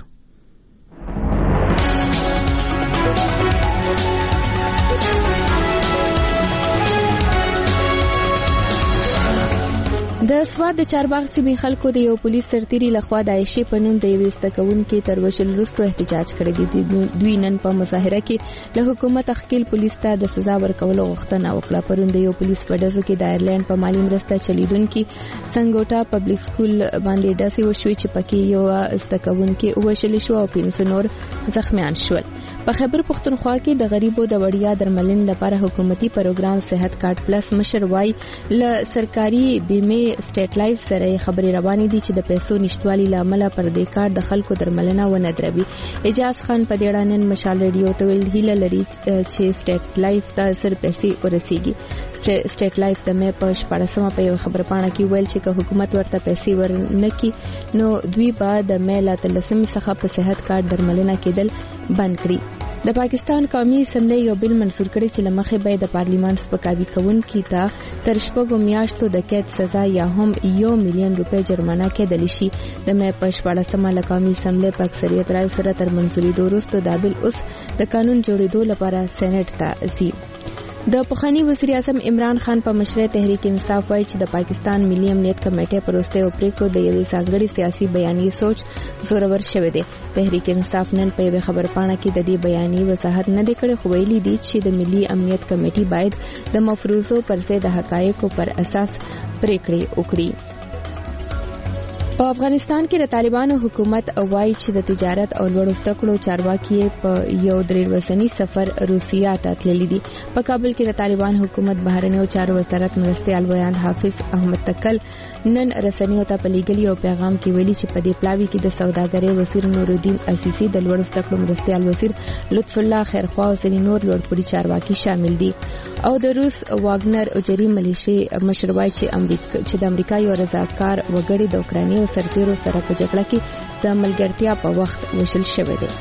د سواد د چارباغ سیمې خلکو د یو پولیس سرتیري لخوا د عائشې په نوم د یوې زدهکوونکې تر وژل وروسته احتجاج کړی دی. دوی نن په مظاهره کې له حکومت خپل پولیس ته د سزا ورکولو غوښتنه وکړه. پرون د یو پولیس په ډزو کې د آیرلند په مالی مرسته چلیدونکي سنګوټا پبلک سکول باندې داسې وشوې چې پکې یو زدهکوونکې وژل شو او پنځه نور زخمیان شول. په خیبر پښتونخوا کې د غریبو د وړیا درملنې لپاره حکومتي پروګرام صحت کارت پلس مشر وای له سرکاري بیمه سټیټ لایف سره خبري روانې دي چې د پیسو نشټوالي لامل پر دې کار د خلکو درملنه ونه دروي. اجاز خان په دې اړه نن مشال ریډیو ته ویل هیله لري چې سټیټ لایف ته سر پیسې ورسیږي. سټیټ لایف د مې په شپږمه په یو خبر پاڼه کې ویل چې حکومت ورته پیسې ورنکړي نو دوی به د مې لا تلسم څخه په صحت کارت درملنه کېدل بند کړي. د پاکستان قومي اسمبلی یو بل منسور کړی چې لمخې به د پارلیمان سپکاوي کوونکي ته تر شپږو میاشتو د قید سزا یا هم یو میلیون روپۍ جرمانه کېدلی شي. د مې په شپږمه قومي اسمبلی په اکثریت رای سره تر منځوري وروسته دا بل اوس د قانون جوړېدو لپاره سېنات ته ځي. د پخوانی وزیر اعظم عمران خان په مشرۍ تحریک انصاف وایي چې د پاکستان ملي امنیت کمیټې پروسته او پریکړو د یوې ځانګړي سیاسي بیانیې سوچ زورور شوی دی. تحریک انصاف نن په یوه خبر پاڼه کې د دې بیانیې وضاحت نه دی کړی، خو ویلي دي چې د ملي امنیت کمیټې باید د مفروضو پر ضد د حقایقو پر اساس پریکړې وکړي. په افغانستان کې د طالبانو حکومت وایي چې د تجارت او لوړو زده کړو چارواکي په یو درې ورځني سفر روسیه ته تللي دي. په کابل کې د طالبان حکومت بهرنیو چارو وزارت مرستیال ویاند حافظ احمد تکل نن رسنیو ته په لیږلي یو پیغام کې ویلي چې په دې پلاوي کې د سوداګرۍ وزیر نورالدین عزیزي، د لوړو زده کړو مرستیال وزیر لطف الله خیرخوا او ځینې نور لوړپوړي چارواکي شامل دي. او د روس واګنر اجري ملیشي مشر وایي چې د امریکا یو رضاکار وګړي د اوکراني سرتیرو سره په جګړه کې د ملګرتیا په وخت وشل شوی دی.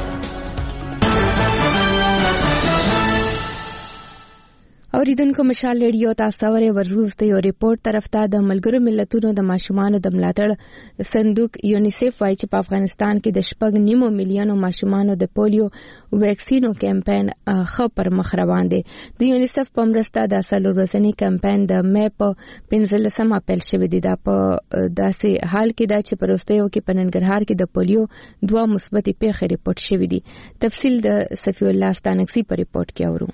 اوریدونکو مشال ریډیو تاسو اورئ. ورزوسته یو ریپورت طرف ته د ملګرو ملتونو د ماشومانو د ملاتړ صندوق یونیسف وايي چې په افغانستان کې د شپږ نیمو میلیونو ماشومانو د پولیو ویکسینو کمپاین ښه پر مخ روان دی. د یونیسف په مرسته د څلور ورځني کمپاین د مې په پنځلسمه پیل شوی دی. دا په داسې حال کې دا چې پروستیو کې په ننګرهار کې د پولیو دوه مثبت پیښې ریپورت شوې دي. تفصیل د صفی الله ستانکسي په ریپورت کې اورو.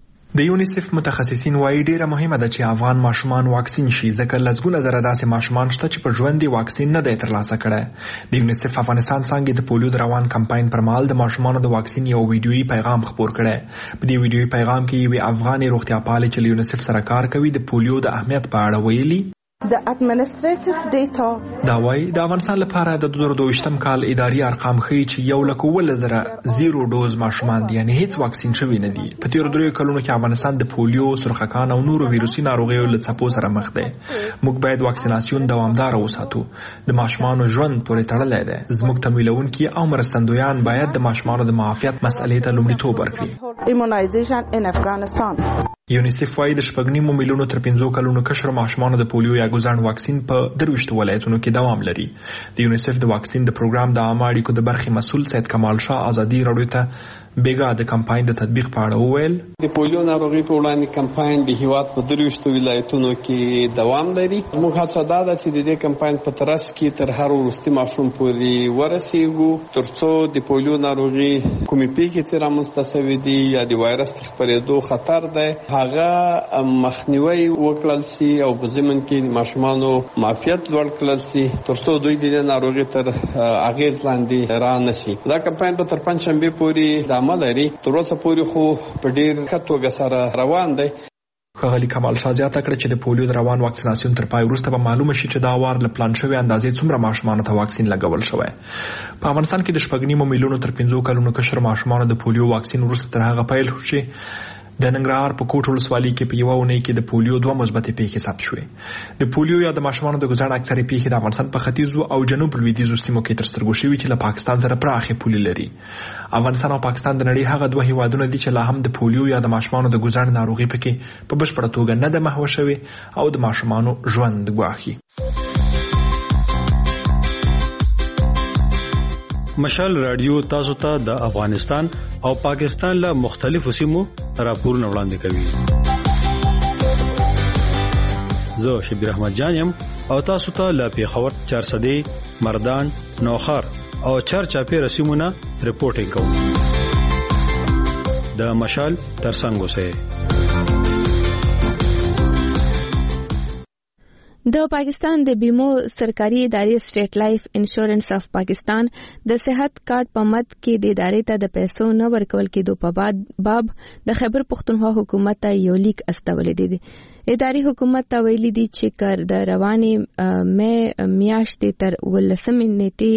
د یونیسف متخصصین وایي ډیره مهمه ده چې افغان ماشومان واکسین شي، ځکه لسګونه زره داسې ماشومان شته چې په ژوند یې واکسین نه دی ترلاسه کړی. د یونیسف افغانستان څانګې د پولیو د روان کمپاین پر مهال د ماشومانو د واکسین یو ویډیويي پیغام خپور کړی. په دې ویډیويي پیغام کې یوې افغانې روغتیاپالې چې له یونیسف سره کار کوي د پولیو د اهمیت په اړه ویلي. د اډمنسټریټیو ډیټا دا وايي د افغانستان لپاره د دوه زره دوه کال اداري ارقام ښیي چې یو لک اووه زره زیرو ډوز ماشومان دي، یعنی هیڅ واکسین شوي نه دي. په تیرو دریو کلونو کې افغانستان د پولیو، سرخکان او نورو ویروسي ناروغیو له څپو سره مخ دی. موږ باید واکسیناسیون دوامدار وساتو. د ماشومانو ژوند پورې تړلی دی. زموږ تمویلونکي او مرستندویان باید د ماشومانو د معافیت مسئلې ته لومړیتوب ورکړي. ایمونایزیشن ان افغانستان. یونیسف وايي د شپږ نیمو میلیونو تر پنځو کلونو کشر ماشومانو د پولیو یا ګوزاڼ واکسین په درویشتو ولایتونو کې دوام لري. د یونیسف د واکسین د پروګرام د عامه اړیکو د برخې مسؤل سید کمال شاه ازادي راډیو ته بیګا د کمپاین د تطبیق په اړه وویل. د پولیو ناروغي په وړاندې کمپاین د هیواد په درویشتو ولایتونو کې دوام لري. موږ هڅه دا ده چې د دې کمپاین په ترڅ کې تر هر وروستي ماشوم پورې ورسیږو، ترڅو د پولیو ناروغي کومې پیښې چې رامنځته شوې دي یا د وایرس د خپرېدو خطر دی هغه مخنیوي وکړل شي او په ضمن کې د ماشومانو معافیت لوړ کړل شي، ترڅو دوی د دې ناروغي تر اغیز لاندې را نشي. دا کمپاین به تر پنځشنبې پورې د عمل لري. تر اوسه پورې خو په ډېر ښه توګه سره روان دی. ښاغلي کمال شاه زیاته کړه چې د پولیو د روان واکسیناسیون تر پای وروسته به معلومه شي چې دا وار له پلان شوې اندازې څومره ماشومانو ته واکسین لګول شوی. په افغانستان کې د شپږ نیمو میلیونو تر پنځو کلونو کشر ماشومانو د پولیو واکسین وروسته تر هغه پیل شو چې د ننګرهار په کوټ ولسوالۍ کې په یوه اونۍ کې د پولیو دوه مثبتې پیښې ثبت شوې. د پولیو یا د ماشومانو د ګوزاڼ اکثرې پیښې د افغانستان په ختیځو او جنوب لویدیځو سیمو کې تر سترګو شوي چې له پاکستان سره پراخې پولې لري. افغانستان او پاکستان د نړۍ هغه دوه هیوادونه دي چې لا هم د پولیو یا د ماشومانو د ګوزاڼ ناروغي پکې په بشپړه توګه نه ده محوه شوې او د ماشومانو ژوند ګواښي. مشال رادیو تاسو ته د افغانستان او پاکستان له مختلفو سیمو راپورونه وړاندې کوي. زه شبیر احمد جان يم او تاسو ته لا پیښور چار سدې مردان نوخر او چار چاپی رسمونه رپورټینګ کوم د مشال ترڅنګ اوسه. د پاکستان د بیمو سرکاري ادارې سټیټ لایف انشورنس اف پاکستان د صحت کارت په مد کې د ادارې ته د پیسو نه ورکول کېدو په باب د خیبر پښتونخوا حکومت ته یو لیک استولې دي. اداري حکومت ته ویلي دي چې کار د روانې مې میاشتې تر ولسمې نیټې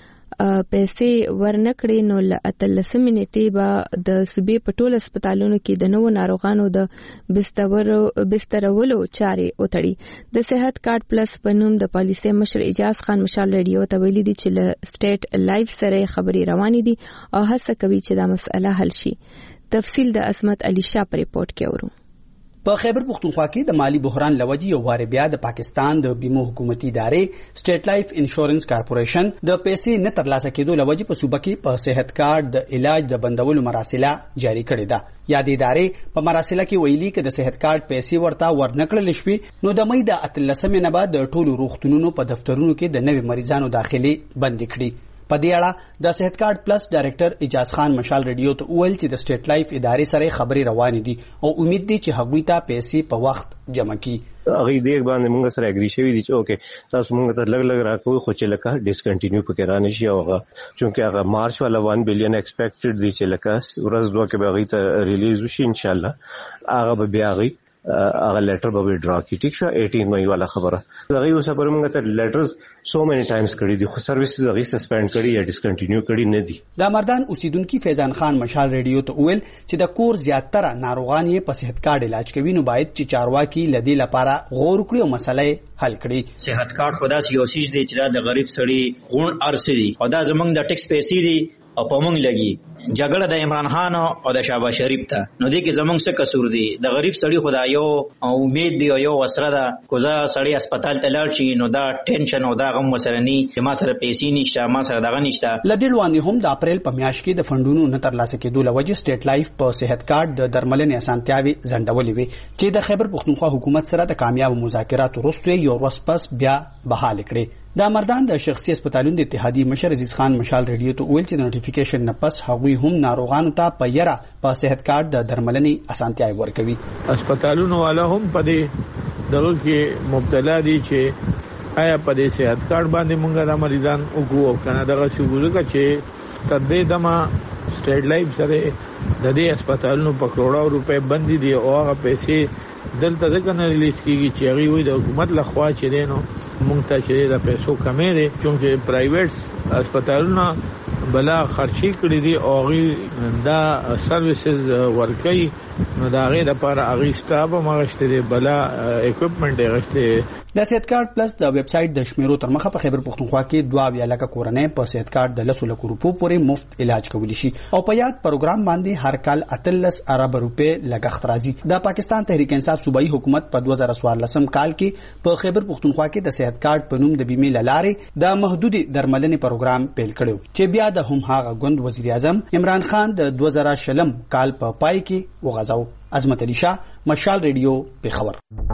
پیسې ورنکړي نو ل اتلسمې نیټې به د صوبې په ټولو هسپتالونو کې د نوو ناروغانو د بسترولو بسترولو چارې وتړي. د صحت کارت پلس په نوم د پالیسۍ مشر اجاز خان مشال ریډیو ته ویلي دي چې له سټیټ لایف سره خبري روانې دي او هڅه کوي چې دا مسله حل شي. تفصیل د عصمت علي شاه په ریپورت کې اورو. په خیبر پختونخوا کې د مالی بحران لوجې یو واره بیا د پاکستان د بیمو حکومتي ادارې سټیټ لایف انشورنس کارپوریشن د پیسې نه ترلاسه کېدو لوجې په صوبه کې په صحت کارت د علاج د بندولو مراسله جاری کړې ده. یا د ادارې په مراسله کې ویلي چې د صحت کارت پیسې ورته ورنکړل شوې نو د مې د اتلسمې نه بعد د ټولو روغتونونو په دفترونو کې د نوي مریضانو داخلي بند کړي. په دې اړه د صحت کارت پلس ډایریکټر اجاز خان مشال ریډیو ته وویل چې د سټیټ لایف ادارې سره خبري روانې دي او امید دی چې هغوی ته پیسې په وخت جمع کړي. هغه دې باندې موږ سره اګری شوی دي چې اوکې تاسو موږ ته لګ لګ راکوي خو چې لکه ډیسکنټینیو پکې را نشي او هغه چونکه هغه مارچ والا ون بلین ایکسپیکټډ دي چې لکه ورځ دوه کې به غي ته ریلیز وشي ان شاء الله هغه به بیا غي هغه لیټر به ډرا کی ټیک شو اټین مې والا خبره هغه اوسه پر موږ ته لیټرز سو مینی ټایمز کړي دي خو سرویسز هغه سسپند کړي یا ډیسکنټینیو کړي نه دي. د مردان اوسیدونکو فیضان خان مشال ریډیو ته ویل چې د کور زیاتره ناروغان یې په صحت کارت علاج کوي نو باید چې چارواکي لدی لپاره غور وکړي او مسله حل کړي. صحت کارت خدا سي یو سیج دی چې د غریب سړي غون ارسي او دا زمنګ د ټیکس پیسې دي او په مونږ لګي جګړه د عمران خان او د شهباز شریف ته نو دې کې زمونږ څه قصور دی د غریب سړي خدایو او امید دی یو وسره ده کوزه سړي هسپتال ته لاړ شي نو دا ټینشن او دا غم وسرني چې ما سره پیسې نشته ما سره دغه نشته. لدې وړاندې هم د اپریل په میاشت کې د فندونو نه ترلاسه کېدو لوجې سټیټ لایف په صحت کارت د درملنې اسانتیاوي ځنډولې وي چې د خیبر پختونخوا حکومت سره د کامیاب مذاکراتو وروسته یو ورځ پس بیا بحال کړي. د مردان د شخصي هسپتالونو د اتحادیې مشر عزیز خان مشال ریډیو ته ویل چې د نوټیفیکیشن نه پس هغوی هم ناروغانو ته په یره په صحت کارت د درملنې اسانتیاوي ورکوي. هسپتالونو والا هم په دې دغه کې مبتلا دي چې آیا په دې صحت کارت باندې مونږ د مریضان وګو او کنه دغه شګوزه چې تر دې دمه سټیټ لایف سره د دې هسپتالونو په کروڑو روپے بندي دي او هغه پیسې دلته ځکه نه ریلیز کیږي چې هغه وي د حکومت لخوا چې دینو مونږ ته چې د پیسو کمې دي چې پرایویټ هسپتالونه بلا خرچي کړې دي او هغه دا سرویسز ورکوي نو دا غي د لپاره هغه سټاف ماغشته دي بلا اکوپمنټ غشته. د صحت کارت پلس د ویب سټ د شمیرو تر مخه په خیبر پختونخوا کې دوه بیا لکه کورنۍ په صحت کارت د لسو لکو روپو پورې مفت علاج کولی شي او په یاد پروګرام باندې هر کال اتلس ارب روپے لګښت راځي. د پاکستان تحریک انصاف صوبایي حکومت په دوه زره څوارلسم کال کې په خیبر پختونخوا کې د صحت کارت په نوم د بیمې لارې د محدودي درملنې پروګرام پیل کړو چې بیا د هم هغه غوند وزیر اعظم عمران خان د دوه زره شلم کال په پا پای کې وغځاو. عظمت علي شاه مشال ریډیو پیښور.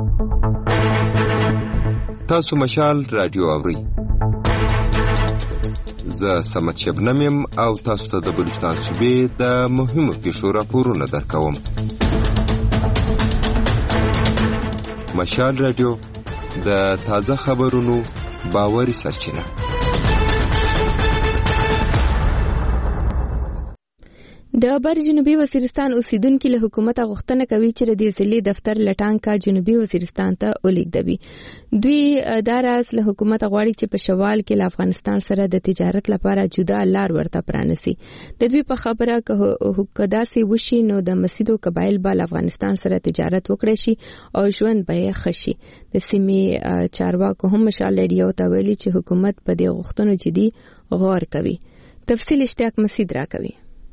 تاسو مشال رادیو اورئ. زه سمت شبنم يم او تاسو ته د بلوچستان صوبې د مهمو پیښو راپورونه درکوم. مشال رادیو د تازه خبرونو باوري سرچینه. د بر جنوبي وزیرستان اوسیدونکو له حکومت غوښتنه کوي چې د ضلعي دفتر لټانکا جنوبي وزیرستان ته ولیږدوي. دوی دا راز له حکومت غواړي چې په شوال کې له افغانستان سره د تجارت لپاره جدا لار ورته پرانسي. د دوی په خبره که داسې وشي نو د مسیدو قبایل به له افغانستان سره تجارت وکړي شي او ژوند به یې ښه شي. د سیمې چارواکو هم مشال ریډیو ته ویلي چې حکومت په دې غوښتنو جدي غور کوي. تفصیل اشتیاق مسید را کوي.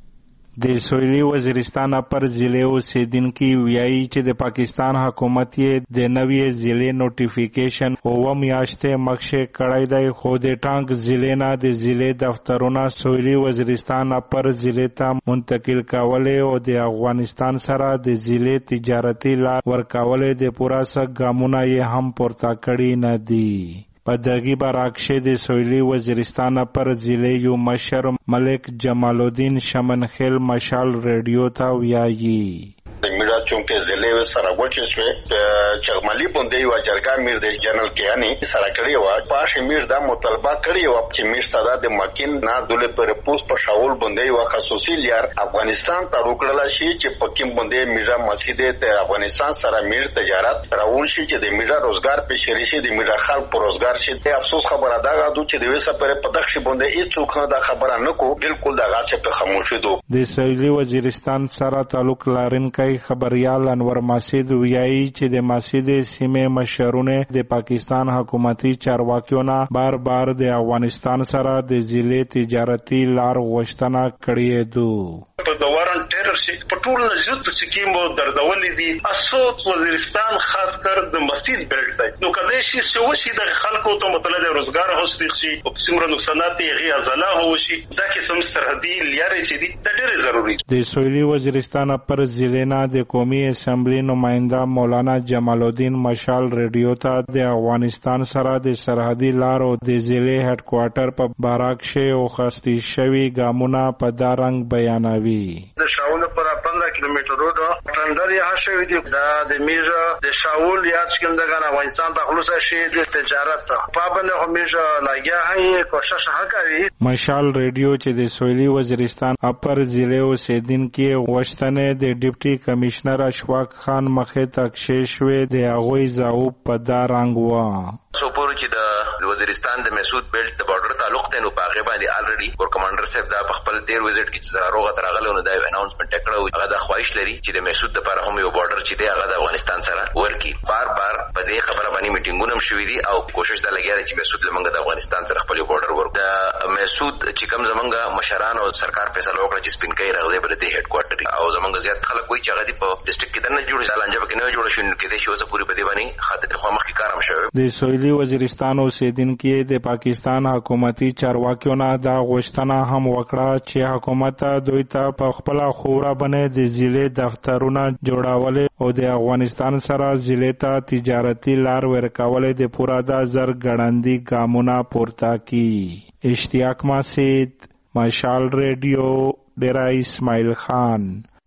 د سویلي وزیرستان پر ضلع اوسیدونکي ویایي چې د پاکستان حکومت یې د نوې ضلع نوټیفیکیشن اوه میاشتې مخکې کړی دی، خو د ټانک ضلع نه د ضلع دفترونه سویلي وزیرستان پر ضلع ته منتقل کولی او د افغانستان سره د ضلع تجارتي لار ورکولو د پوره څه ګامونه یې هم پورته کړي نه دي. په دغه برعکس د سویلي وزیرستان پر ضلع یو مشر ملک جمال الدین شمنخیل مشال ریډیو ته ویایي د میډا چونکه ضلع سره وچې شوې چغمالي باندې یو جرګه میر د جنرال کیانی سره کړی و پاش میر دا مطالبه کړی و چې میر ستاده د مکین نه دوله پر پوس په شاول باندې یو خصوصي لیار افغانستان ته روکړل شي چې پکیم باندې میډا مسجد ته افغانستان سره میر تجارت راول شي چې د میډا روزګار په شری شي د میډا خلک پر روزګار شي. ته افسوس خبره دا غواړو چې د وسه پر پدخ شي باندې هیڅ څوک دا خبره نه کو بالکل دا غاڅه په خاموشي دو. د سویلي وزیرستان سره تعلق لرونکي خبريال انور مسجد ویایي چې د مسجد سیمه مشرونه د پاکستان حکومتي چارواکیونه بار بار د افغانستان سره د ضلع تجارتي لار غوښتنه کړې ده. په دوارن ټیرر شي په ټول نزد سکیمو دردولې دي اسوت وزیرستان خاص کر د مسجد بیلټ دی نو کله شي چې وشي د خلکو ته مطلب روزګار هوستي شي او څومره نقصانات یې غي ازله هوشي دا کې سم سرحدي لیارې چې دي دا ډېر ضروري دي. د سویلي وزیرستان پر ضلع نه د قومي اسمبلی نماینده مولانا جمال الدین مشال ریډیو ته د افغانستان سره د سرحدي لار او د ضلع هډ کوارټر په باراک شي او خستی شوی ګامونه په دا رنګ بیانوي. د شاول پر پندرہ کیلومتر روډ ټندر یې شوی دی دا د میجا د شاول یا څنګه افغانستان ته خلاص شي د تجارت په باندې همیشه لاګیا هي کوشش وکړي. مشال ریډیو چې د سویلي وزیرستان اپر ضلع اوسیدونکي غوښتنه د ډیپټي کمشنر اشفاق خان مخې ته کښې شوې د هغوی ځواب په دا رنګ و. سو پورې چې د وزیرستان د مسعود بیلټ د بارډر تعلق ته نو پاغه باندې الریډي ور کمانډر صاحب دا په خپل تیر وزټ کې چې روغه ترغله نو دا اناونسمنت کړو هغه د خواهش لري چې د مسعود لپاره هم یو بارډر چې دی هغه د افغانستان سره ورکی. بار بار په دې خبره باندې میټینګونه هم شوې دي او کوشش دا لګیا دی چې مسعود لمنګ د افغانستان سره خپل بارډر ورک. د مسعود چې کوم زمونږ مشران او سرکار فیصله وکړه چې سپینکۍ راغلي بل د هډ کوارټر او زمونږ زیات خلک وایي چې هغه دی په ډیسټریکټ کې نه جوړ شي لانجه کې نه جوړ شي کې د شو پوری په دی باندې خاطر خو مخکې کارم شوی. د سویلي وزیرستان اوسیدونکي د پاکستان حکومتي چارواکیو نه دا غوښتنه هم وکړه چې حکومت دوی ته په خپل خوره باندې د ضلع دفترونه جوړول او د افغانستان سره ضلع ته تجارتي لار ورکول د پوره د زر ګړندی ګامونه پورته کی. اشتیاق مسجد مشال ریډیو ډیرا اسماعیل خان.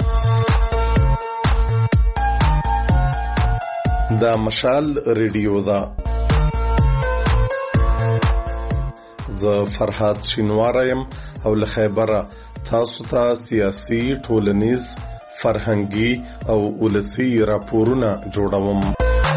دا مشال ریډیو دا زه فرحات شینوارم او له خیبره تاسو ته سیاسي ټولنیز فرهنګي او ولسی راپورونه جوړوم.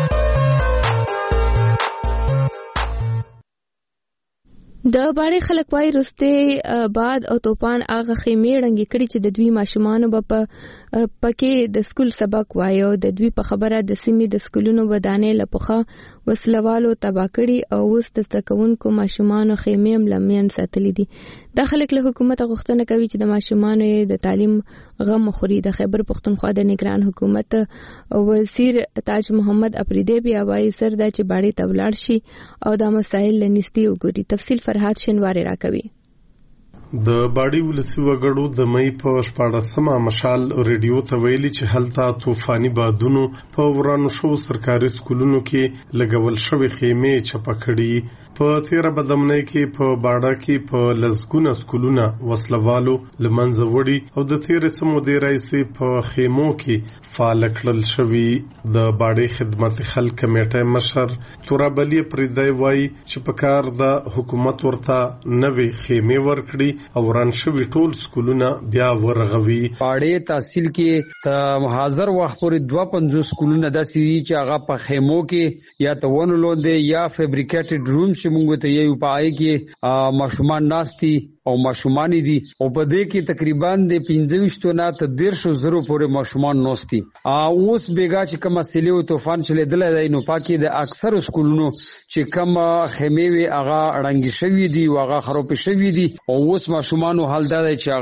د باړې خلک وای رسته باد او طوفان هغه خیمې ړنګې کړي چې د دوی ماشومان په پکې د سکول سبق وایو. د دوی په خبره د سیمې د سکولونو ودانې لپخه وسلوالو تبا کړي او اوس د تکونکو ماشومان خیمې هم لمن ساتلې دي. د خلک له حکومت غوښتنه کوي چې د ماشومان د تعلیم غم خوري. د خیبر پختونخوا د نگران حکومت وزیر تاج محمد افریدی بیا وایي سر دا چې باړې ته ولاړ شي او دا مسایل لنیستي وګوري. تفصیل فرحات شینواری راکوي. د باډي ولسی وګړو د مې په شپاړسمه مشال ریډیو ته ویلي چې هلته طوفاني بادونو په ورانو شو سرکاري سکولونو کې لګول شوی خیمې چپه کړي. په تیر بدمنۍ کې په باډا کې په لزګونه سکولونه وسلوالو لمنځه وړي او د تیر سمو د رئیس په خیمو کې فعال کړل شوی. د باډي خدمت خلک کمیټه مشر تورابلی پریدای وای چې په کار د حکومت ورته نوې خیمې ورکړي او وران شوی ټول سکولونه بیا ورغوي. باډي تحصیل کې ته حاضر وخت پورې دوه پنځوس سکولونه داسې چې هغه په خیمو کې یا ته ونلو دي یا فیبریکیټډ رومز چې موږ ته یو پای کې ماشومان ناشتي او ماشومان دي او په دې کې تقریبا د پنځه نه تر ډیر شو زرو پورې ماشومان نوستي. اوس بیګا چې کوم مسلې او طوفان چلے دل دی نو پاکي د اکثر سکولونو چې کوم خیمې وي هغه رنګ شوی دي او هغه خراب شوی دي او اوس ماشومان حال دا دی چې هغه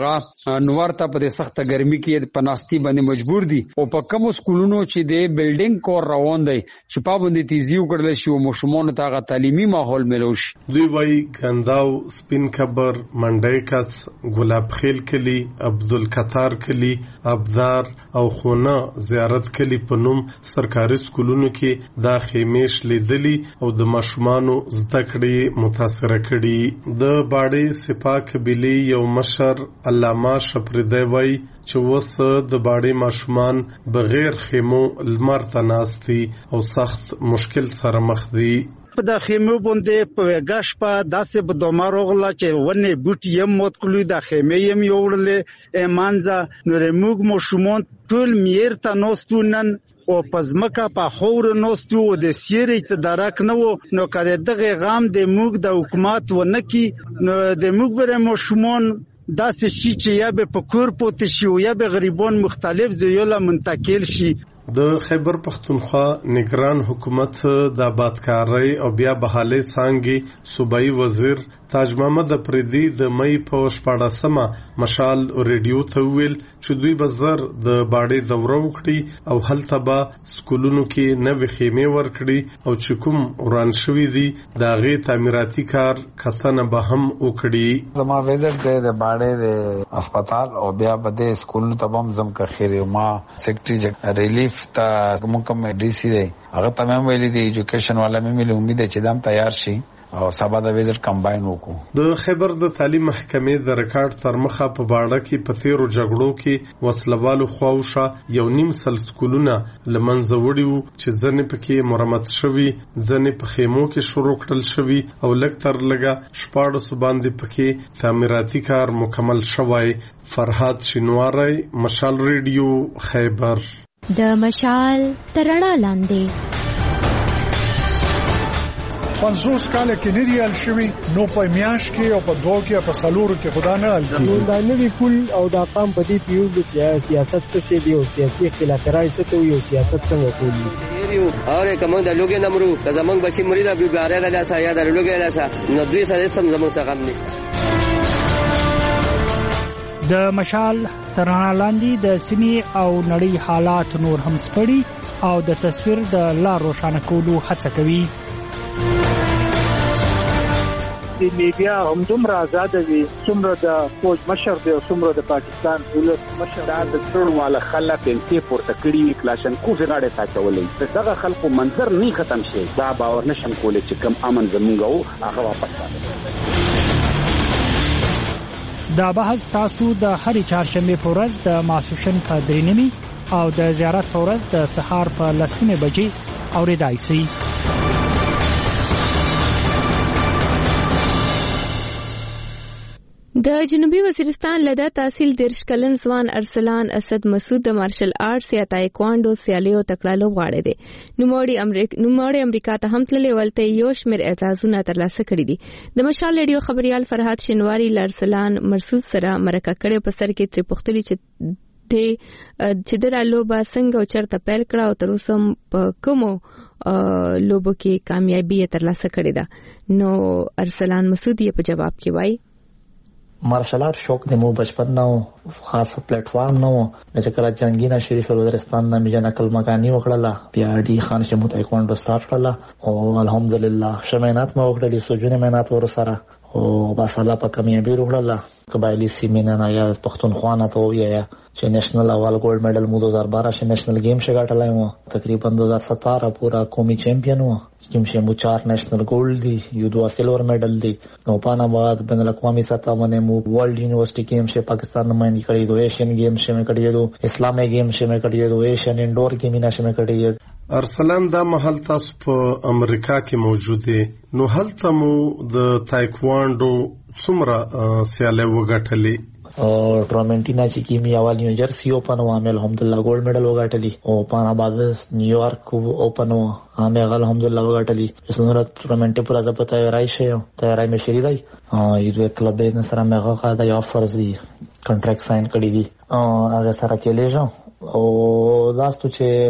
نور ته په سخته ګرمي کې په ناستي باندې مجبور دي او په کوم سکولونو چې د بلډینګ کور روان دی چې پابندي تیزی وکړل شي او مشمون ته تعلیمي ماحول ملوش. دوی وای ګنداو، سپین کبر، منډای کس، ګلاب خیل کلی، عبدالکتار کلی، ابدار او خونه زیارت کلی په نوم سرکاري سکولونو کې دا خیمېش لیدلی او د ماشومانو زده کړې متاثر کړي. د باړې سپا قبیلې یو مشر علامه شپردی وای چې وس د باړې ماشومان بغیر خیمو لمر ته ناستي او سخت مشکل سره مخ دي. په د خیمو باندې په غاښ په داسې په دومره غلا چې ونه بوټي یم موت کولو د خیمې یم یوړلې ایمانځه نور موږ مشمون ټول میر ته نوستونن او پزمکه په خور نوستو د سیری ته درک نه وو نو کړه دغه غام د موږ د حکومت ونکي نو د موږ بر مشمون داسې شي چې یا به په کور پوت شي او یا به غریبان مختلف زیوله منتقل شي. د خیبر پختونخوا نگران حکومت د آبادکارۍ او بیا بحالۍ څانګې صوبایي وزیر تاج محمد افریدي د مئی په شپاړسمه مشال ریډیو ته ویل چې دوی به زر د باړې دوره وکړي او هلته به سکولونو کې نوې خیمې ورکړي او چې کوم وران شوي دي د هغې تعمیراتي کار کتنه به هم وکړي. زما ویزټ دی د باړې د هسپتال او بیا به د سکولونو ته هم زم که خیرې ما سیکټري ریلیف ته کوم کوم ډي سي دی هغه ته مې ویلي دی ایجوکیشن والا مې ملي امید دی چې دام تیار شي او سبا د ویزټ کمباین وکړو. د خیبر د تعلیم محکمې د ریکارډ تر مخه په باړه کې په تیرو جګړو کې وسلوالو خواوشا یو نیم سل سکولونه لمنځه وړي وو چې ځنې پکې مرمت شوي، ځنې په خیمو کې شروع کړل شوي او لږ تر لږه شپاړسو باندې پکې تعمیراتي کار مکمل شوی. فرهاد شینواری، مشال ریډیو، خیبر. د مشال ترڼا لاندې پنځوس کاله کې نه دی ال شوی نو په میاش کې او په دوه کې په سلورو کې خدا نه ال نو دا نوی کول او دا قام په دې پیو چې سیاست څه دی او سیاسي خلاقرای څه ته یو سیاست څنګه کوي یو اوره کوم د لوګي نمرو زمنګ بچی مرید ابي ګاره د لاسه یا د لوګي لاسه نو دوی سره سم زموږ څخه غم نشته. د مشال ترڼا لاندې د سیمې او نړۍ حالات نور هم سپړي او د تصویر د لار روښانه کولو هڅه کوي. د میډیا هم دومره آزاد دي څومره د فوج مشر دی او څومره د پاکستان ولس مشر دا د ټول والا خلک انتي پورته کړی کلاشن کو زغاړه ساتولې دغه خلکو منظر نه ختم شي دا باور نشم کولای چې کم امن زمونږ او هغه واپس راځي. دا بحث تاسو د هرې چهارشنبه په ورځ د ماسوشن په درې نیمې او د زیارت په ورځ د سهار په لسمه بجې اوریدای شئ. د جنوبي وزیرستان لدا تحصیل درش کلن ځوان ارسلان اسد مسعود د مارشل آرټس یا تایکواندو سیالیو تکړه غواړي دي. نوموړي امریکا نوموړي امریکا ته هم تللی ولته یو شمېر اعزازونه ترلاسه کړي دي. د مشال ریډیو خبريال فرهاد شینواری لارسلان مرسود سره مرکه کړي په سر کې تر پختلی چې د چې د لوبا څنګه او چرته پیل کړه او تر اوسه په کومو لوبو کې کامیابی ترلاسه کړې ده. نو ارسلان مسعود یې په جواب کې وایي مارشل آرټ شوق د مو بچپن نو خاص پلیټ فارم نو چې کله جنگینا شریف وزیرستان نه میجا نقل مکانی وکړه بیا ډي خان شمو تایکواندو سٹارټ کړه او الحمدلله شمینات ما وکړلې سوجونه مینات ور سره او بس الله په کامیابی وکړه قبایلی سیمه نه یا پښتونخوا نه ته یا چې نېشنل اول ګولډ میډل مو دو هزار بارہ کې نېشنل گیم شې ګټلای مو تقریبا دو هزار سترہ پورا قومي چیمپئن وو کوم چې مو چار نېشنل ګولډ دي یو دوه سلور میډل دي نو پانا بعد بین الاقوامی سطح باندې مو ورلد یونیورسيټي گیم شې پاکستان نمائندګي کړې دو ایشین گیم شې مې کړې دو اسلامي گیم شې مې کړې دو ایشین انډور گیم نه شې مې کړې. ارسلان دا محل تاسو په امریکا کې موجود دي نو هلته مو د تایکواندو څومره سیاله وګټلې او ټورنمنټ نه چې کیمی اول نیو جرسی اوپن او عامل الحمدلله ګولډ میډل وګټلی او پانا بعد نیویارک اوپن او عامل الحمدلله وګټلی اسنور ټورنمنټ پر ځا پته راځي تیاری مې شری دی یو د کلب نه سره مې غواړم دا آفرز دي کنټراکټ ساين کړی دي او هغه سره چلی ځم او لاستو چې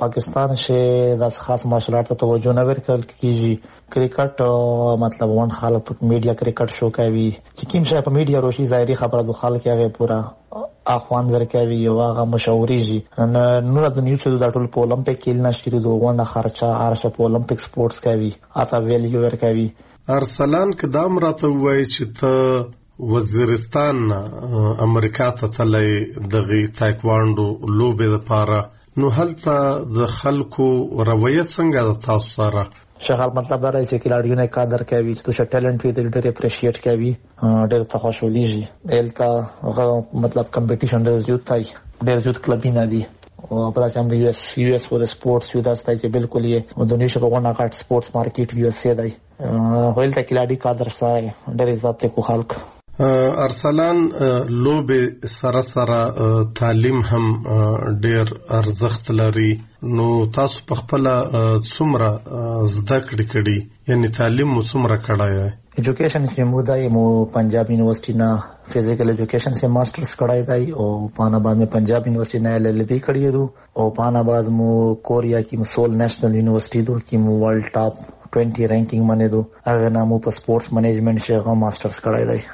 پاکستان شه د خاص مارشل آرټ ته توجه نه ورکول کیږي. کرکټ مطلب ون خلک میډیا کرکټ شو کوي چې کوم شی په میډیا روشي ظاهري خبره د خلک هغه پورا اخوان ورکوي او هغه مشوريږي نو د نیو چې د ټول په اولمپیک کې نشي د ونه خرچه ارشه په اولمپیک سپورتس کوي اته ویلیو ورکوي. ارسلان کدام راته وایي چې ته وزیرستان امریکا ته تللی دغه تایکوانډو لوبې لپاره نو هلته د خلکو رویت څنګه د تاسو سره شغال مطلب دا چې کلاړیونه قدر کوي چې تو ټیلنټ وي ډېر اپریشیټ کوي ډېر ته خوشحاليږي الکا هغه مطلب کمپټیشن ډېر زیات تای ډېر زیات کلبونه دي او په داسې هم یو اس یو اس فور سپورتس یو داسې چې بالکل یې د نشه په ونه کارت سپورتس مارکیټ یو اس دی هول ته کلاړي قدر سره ډېر عزت کو خلک. ارسلان لوبې سره سره تعلیم هم ډېر ارزښت لري نو تاسو په خپل څومره زده کړې کړي یعنی تعلیم مو څومره کړای؟ ایجوکیشن چې مو دای مو پنجاب یونیورسيټي نه فزیکل ایجوکیشن سے ماسٹرز کړای دی او پانا بعد میں پنجاب یونیورسيټي نه ایل ایل بی کړی دو او پانا بعد مو کوریا کی مسول نیشنل یونیورسيټي دو کی مو ورلد ټاپ बीस رینکینګ باندې دو هغه نامو په سپورتس مینجمنٹ شغه ماسٹرز کړای دی.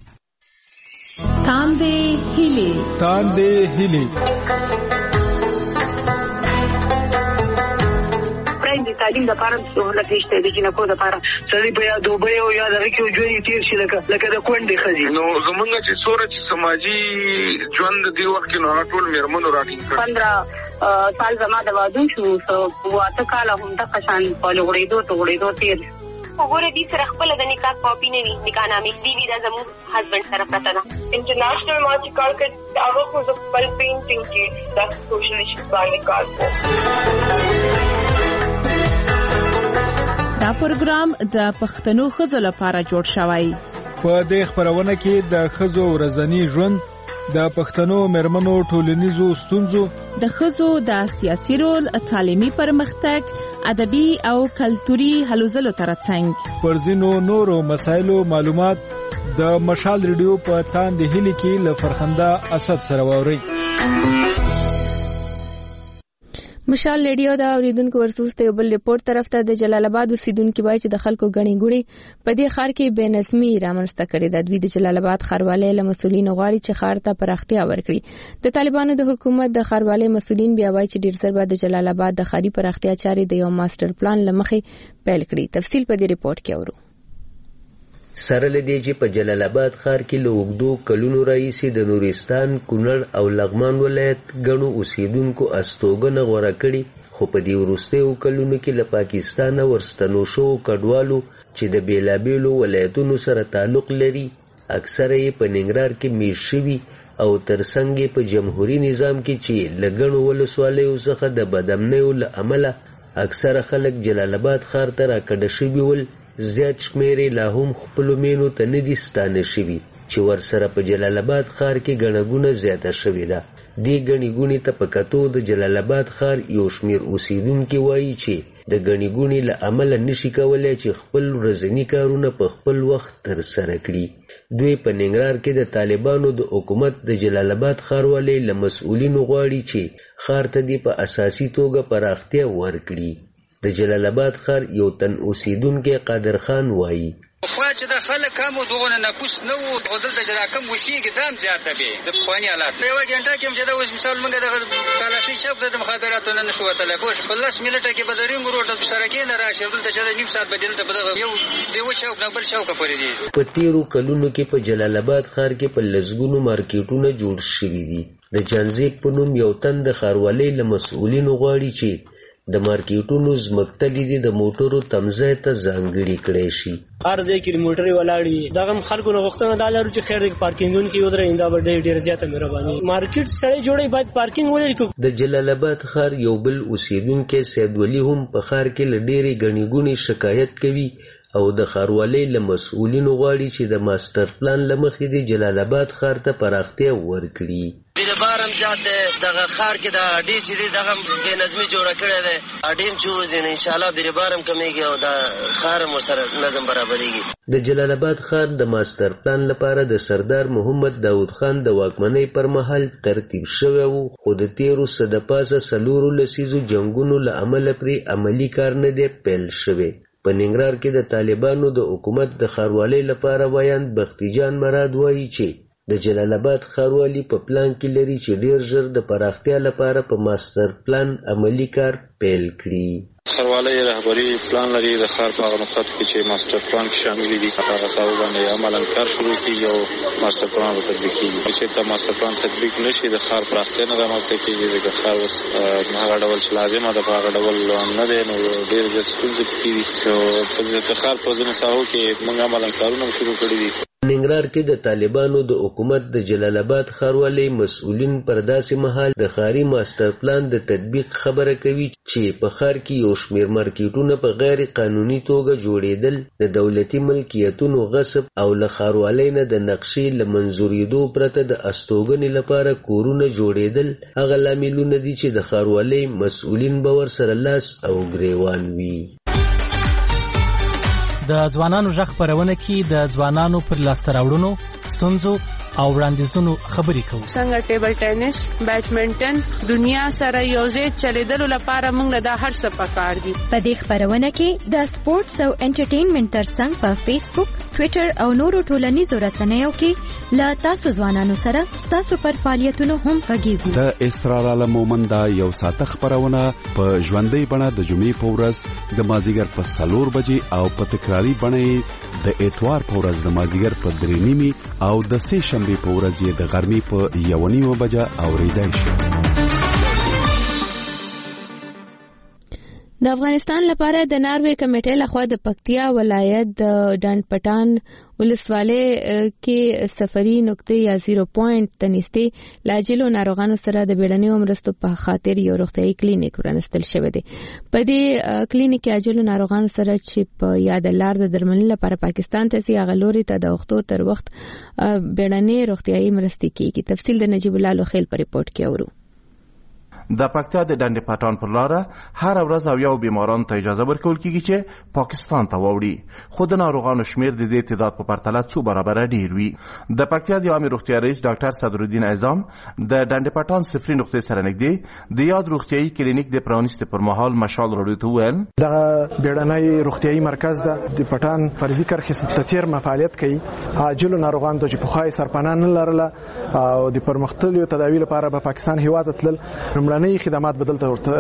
تاندې هیلې تاندې هیلې د تعلیم د لپاره سہولت نشته د جنکو د لپاره سړي په یا دوبه او یا دغه کې ژوند تیر شي لکه لکه د کونډې خځې نو زمونږ چې سورج سماجی ژوند دی وخت کې نو ټول میرمنو راټینګ کړ پندرہ سال زما د واده شو سو واته کال هم د قشان په لغړېدو ته غړېدو تیر وګوره دې سره خپل د نکاح کاپی نه وي نکاح نامې دی وی دا زموږ هسبند سره پراته ده. انټرنیشنل ما چې کار کړ هغه خو د خپل پینټینګ کې د سوشل ایشوز باندې کار کوي. دا پروګرام د پښتنو ښځو لپاره جوړ شوی. په دې خبرونه کې د ښځو ورځنی ژوند د پښتنو مرمنو ټولنیزو ستونزو د ښځو د سیاسي رول تعلیمي پرمختګ ادبي او کلتوري هلو ځلو ترڅنګ پر ځینو نورو مسایلو معلومات د مشال ریډیو په تاندې هیلې کې له فرخنده اسد سره ووري. مشال ریډیو دا اوریدونکو ورسوسته یو بل ریپورت طرف ته د جلال آباد اوسیدونکو وایي چې د خلکو غني ګړي په دې ښار کې بې نظمي رامنځته کړې ده. دوی د جلال آباد ښاروالۍ له مسولینو غواړي چې ښار ته پراختیا ورکړي. د طالبانو د حکومت د ښاروالۍ مسولین بیا وایي چې ډیر زر به د جلال آباد د ښاري پراختیا چارې د یو ماستر پلان لمخې پیل کړي. تفصیل په دې ریپورت کې اورو. سره لدی چې په جلال آباد ښار کې له اوږدو کلونو راهیسې د نورستان، کونړ او لغمان ولایت ګڼو اوسیدونکو استوګنه غوره کړي، خو په دې وروستیو کلونو کې له پاکستانه ورستنو شوو کډوالو چې د بېلابېلو ولایتونو سره تعلق لري اکثره یې په ننګرهار کې میشت شوي او ترڅنګ یې په جمهوري نظام کې چې له ګڼو ولسوالیو څخه د بدامنیو له امله اکثره خلک جلال آباد ښار ته راکډه شوي ول، زیات شمېرې لا هم خپلو مینو ته نه دي ستانه شوي چې ورسره په جلال آباد ښار کې ګڼه ګوڼه زیاته شوې ده. دې ګڼې ګوڼې ته په کتو د جلال آباد ښار یو شمېر اوسیدونکي وایي چې د ګڼې ګوڼې له امله نشي کولی چې خپل ورځني کارونه په خپل وخت ترسره کړي. دوی په ننګرهار کې د طالبانو د حکومت د جلال آباد ښاروالۍ له مسؤلینو غواړي چې ښار ته دې په اساسي توګه پراختیا ورکړي. د جلال آباد ښار یو تن اوسیدونکی قادر خان وایي خو چې د خلک هم دغه نفوس نه وو او دلته چې راکم وشيږي دام زیاته به د پخواني حالات یو ګنټه کې چې دا اوس مثال موږ د تلاشي چوک د مخابراتو نه نشو وتلی پوه په لس منټه کې به د رینګ روډ د سرکې نه راشي دلته چې د نیم ساعت به دلته په دغه یو دیو چوک نه بل چوک پورې دي. په تیرو کلونو کې په جلال آباد ښار کې په لسګونو مارکیټونه جوړ شوي دي. د جانزیب په نوم یو تن د ښاروالۍ له مسؤلینو غواړي چې د مارکیټونو ځمکتلي دي د موټرو تمځای ته ځانګړي کړی شي. هر ځای کې موټرې ولاړې وي دغه خلکو نه غوښتنه دا لرو چې خیر د پارکینګونو کې ودرېږي دا به ډېر زیاته مهرباني مارکیټ سړی جوړوي باید پارکینګ ولري. د جلال آباد ښار یو بل اوسیدونکی سید ولی هم په ښار کې له ډېرې ګڼې ګوڼې شکایت کوي او د ښاروالۍ له مسؤلینو غواړي چې د ماستر پلان له مخې د جلال آباد ښار ته پراختیا ورکړي. د بیروبار هم زیات دی دغه ښار کې د اډې چې دی دغه بې نظمي جوړه کړې دی اډې هم چې وځي نو انشاءالله بیروبار هم کمیږي او د ښار هم ورسره نظم برابرېږي. د جلال آباد ښار د ماستر پلان لپاره د سردار محمد داود خان د واکمنۍ پر مهال ترتیب شوی و خو د تیرو څه د پاسه څلورو لسیزو جنګونو له امله پرې عملي کار نه دی پیل شوی. په ننګرهار کې د طالبانو د حکومت د ښاروالۍ لپاره ویاند بختي جان مراد وایي چې د جلال آباد ښاروالي په پلان کې لري چې ډیر ژر د پراختیا لپاره په ماستر پلان عملي کار پیل کړي. ښاروالۍ رهبري پلان لري د ښار په هغه نقطو کې چې ماستر پلان کې شامل دي هغه ساو باندې عملاً کار شروع کیږي او ماستر پلان به تطبیق کیږي. چې دا ماستر پلان تطبیق نشي د ښار پراختیا نه رامنځته کیږي ځکه ښار اوس هغه ډول چې لازمه ده په هغه ډول نه دی نو ډېر زیات ستونزې پکې دي. په ښار په ځینو ساحو کې موږ عملاً کارونه شروع کړي دي. ننګرهار کې د طالبانو د حکومت د جلال آباد ښاروالۍ مسؤلین پر داسې مهال د ښاري ماستر پلان د تطبیق خبره کوي چې په ښار کې یو شمېر مارکیټونه په غیر قانوني توګه جوړېدل، د دولتي ملکیتونو غصب او له ښاروالۍ نه د نقشې له منظورېدو پرته د استوګنې لپاره کورونه جوړېدل هغه لاملونه دي چې د ښاروالۍ مسؤلین به ورسره لاس او ګریوان وي. د ځوانانو غږ خپرونه کې د ځوانانو پر لاسته راوړنو، ستونزو او وړاندیزونو خبرې کوو. څنګه ټیبل ټینس، بیډمنټن دنیا سره یوځای چلیدلو لپاره موږ له دا هر څه پکار دي. په دې خبرونه کې د سپورتس او انټرټینمنټ ترڅنګ په فیسبوک، ټویټر او نورو ټولنیزو رسنیو کې له تاسو ځوانانو سره ستاسو پر فعالیتونو هم غږیږو. د اسرار عالم مومندا یو ساعته خبرونه په ژوندۍ بڼه د جمعې په ورځ د مازیګر په څلور بجې او په تکراري بڼه د اتوار په ورځ د مازیګر په درې نیمې او د سې شنبې په ورځ یې د غرمې په یو نیمه بجه اوریدای شي. د افغانستان لپاره د ناروې کمیټې لخوا د پکتیا ولایت د ډنډ پټان ولسوالۍ کې سفري نقطې یا زیرو پوینټ تنيستي لاجلو ناروغانو سره د بیړنیو مرستو په خاطر یو روغتيایي کلینیک ورنستل شوی دی. په دې کلینیک کې اجلو ناروغانو سره چې په یاد لار د درملنې لپاره پاکستان ته سي غلوري ته د وختو تر وخت بیړنۍ روغتيایي مرستې کیږي. تفصیل د نجیب الله لوخیل په ریپورت کې اورو. د پکتیا د ډنډ پټان پر لار هر ورځ او یو بیمارانو ته اجازه ورکول کیږي چې پاکستان ته ووړي، خو د ناروغانو شمیر د دې تعداد په پرتله څو برابر ډیر وي. د پکتیا د عامه روغتیا رئیس ډاکټر صدرالدین اعظم د ډنډ پټان صفري نقطې سره نږدې د یاد روغتيایي کلینیک د پرانیست پر مهال مشال راډیو ته ویل دا بیړنۍ روغتيایي مرکز ده د پټان فرضي کرخې ستیر فعالیت کوي. عاجل ناروغانو ته چې په خای سرپنان نه لرله او د پرمختللو تداوی لپاره په پاکستان هیواد تل لمړنۍ خدمات بدل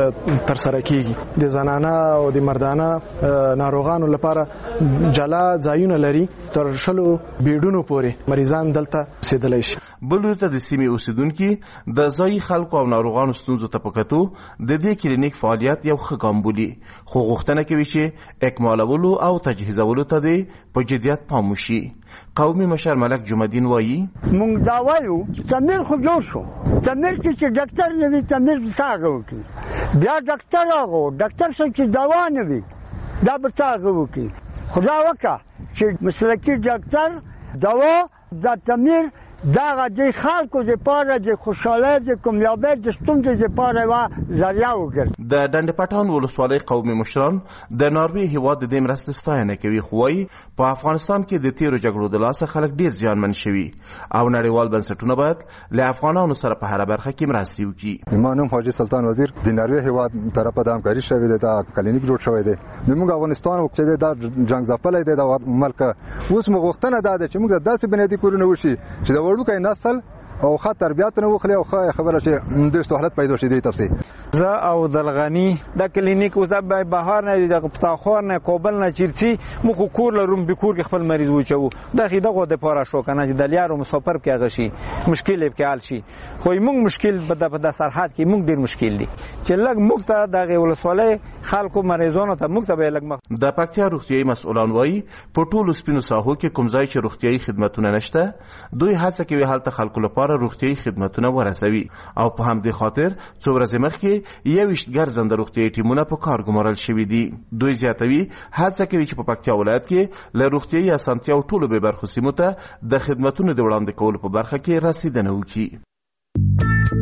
تر سره کیږي. د زنانه او د مردانه ناروغانو لپاره جلا ځایونه لري تر شلو بیډونو پورې مریضان دلته سیدلای شي. بل ورته د سیمې اوسیدونکو د ځای خلکو او ناروغانو ستونزو ته پکاتو د دې کلینیک فعالیت یو ښه ګام بولي، خو غوښتنه کوي چې اکمالولو او تجهیزولو ته د په جديت پام وشي. قومي مشر ملک جمعدین وایي مونږ دا وایو تمیر خو جوړ شو، تمیر کې چې ډاکټر نه وي تمیر څنګه وکړي، بیا ډاکټر هغه ډاکټر څنګه چې دوا نه وي دا به څنګه وکړي. خدا وکړه چې مسلکي ډاکټر دوا د تمیر دا د خلکو لپاره د خوشاله د کامیابی د ستونزې لپاره وا ذریعہ وګرځي. د ډنډ پټان ولسوالۍ قومي مشران د ناروې هیواد د دې مرستې ستاینه کوي، خو وايي په افغانستان کې د تیرو جګړو د لاسه خلک ډیر زیانمن شوي او نړیوال بنسټونه باید له افغانانو سره په هر برخه کې مرستې وکړي. ما نوم حاجي سلطان وزیر د ناروې هیواد طرفه د همکاري شوې ده، دا کلینیک جوړ شوی دی. موږ افغانستان چې دا جنگ ځپلې ده د ملک اوس موږ غوښتنه ده چې موږ داسې بنیادی کورونه وشي چې د وړوکی نسل او خاطر تربیات نه وخلي او خبره چې د استحالت پیدا شي دی تفصیل زه او دلغنی د کلینیک او د بهار نه د پتاخور نه کوبل نه چیرتی مخ کور لروم به کور خپل مریض وچو دغه دغه د پاره شو کنه چې د لیارو مسافر کې غشي مشکل کې حل شي. خو موږ مشکل په د سرحد کې موږ ډیر مشکل دي چې لګ موږ ته دغه ولسوالۍ خلکو مریضانو ته موږ ته به لګ مخ د پکتیا روغتيایي مسؤلان وایي په ټولو سپینو ساحو کې کوم ځای چې روغتيایي خدماتونه نشته دوی هڅه کوي هلته خلکو لپاره روغتيایي خدماتونه ورسوي او په همدې خاطر څو ورځې مخکې یویشت ګرځنده روغتيایي ټیمونه په کار ګمارل شوي دي. دوی زیاتوي هڅه کوي چې په پکتیا ولایت کې له روغتيایي اسانتیاو ټولو به برخو سیمو ته د خدماتونو د وړاندې کولو په برخه کې رسیدنه وکړي.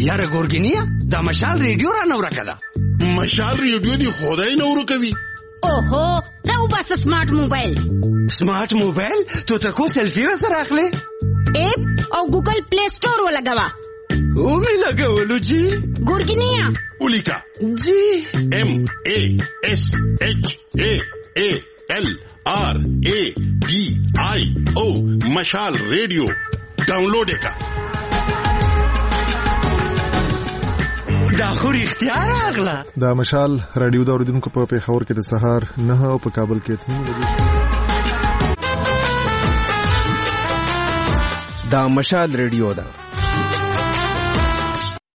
یاره ګورګینیا دا مشال ریډیو را نو راکدا مشال ریډیو دی خدای نو ورکوي. اوهو راو بس سمارټ موبایل. سمارټ موبایل ته تاسو سلفي وسره اخلي؟ اپ او ګوګل پلی سٹور ولګوا. او می لګولو جی ګورګینیا ولیکا جی ام ا اس اچ ا ا ال آر ا ڈی آئی او مشال ریڈیو ډاونلوډ کا. دا خو اختیار اغلا. دا مشال رادیو دا اوریدونکو په پیښور کې د سهار نه او په کابل کې اته بجې. دا مشال ریډیو دا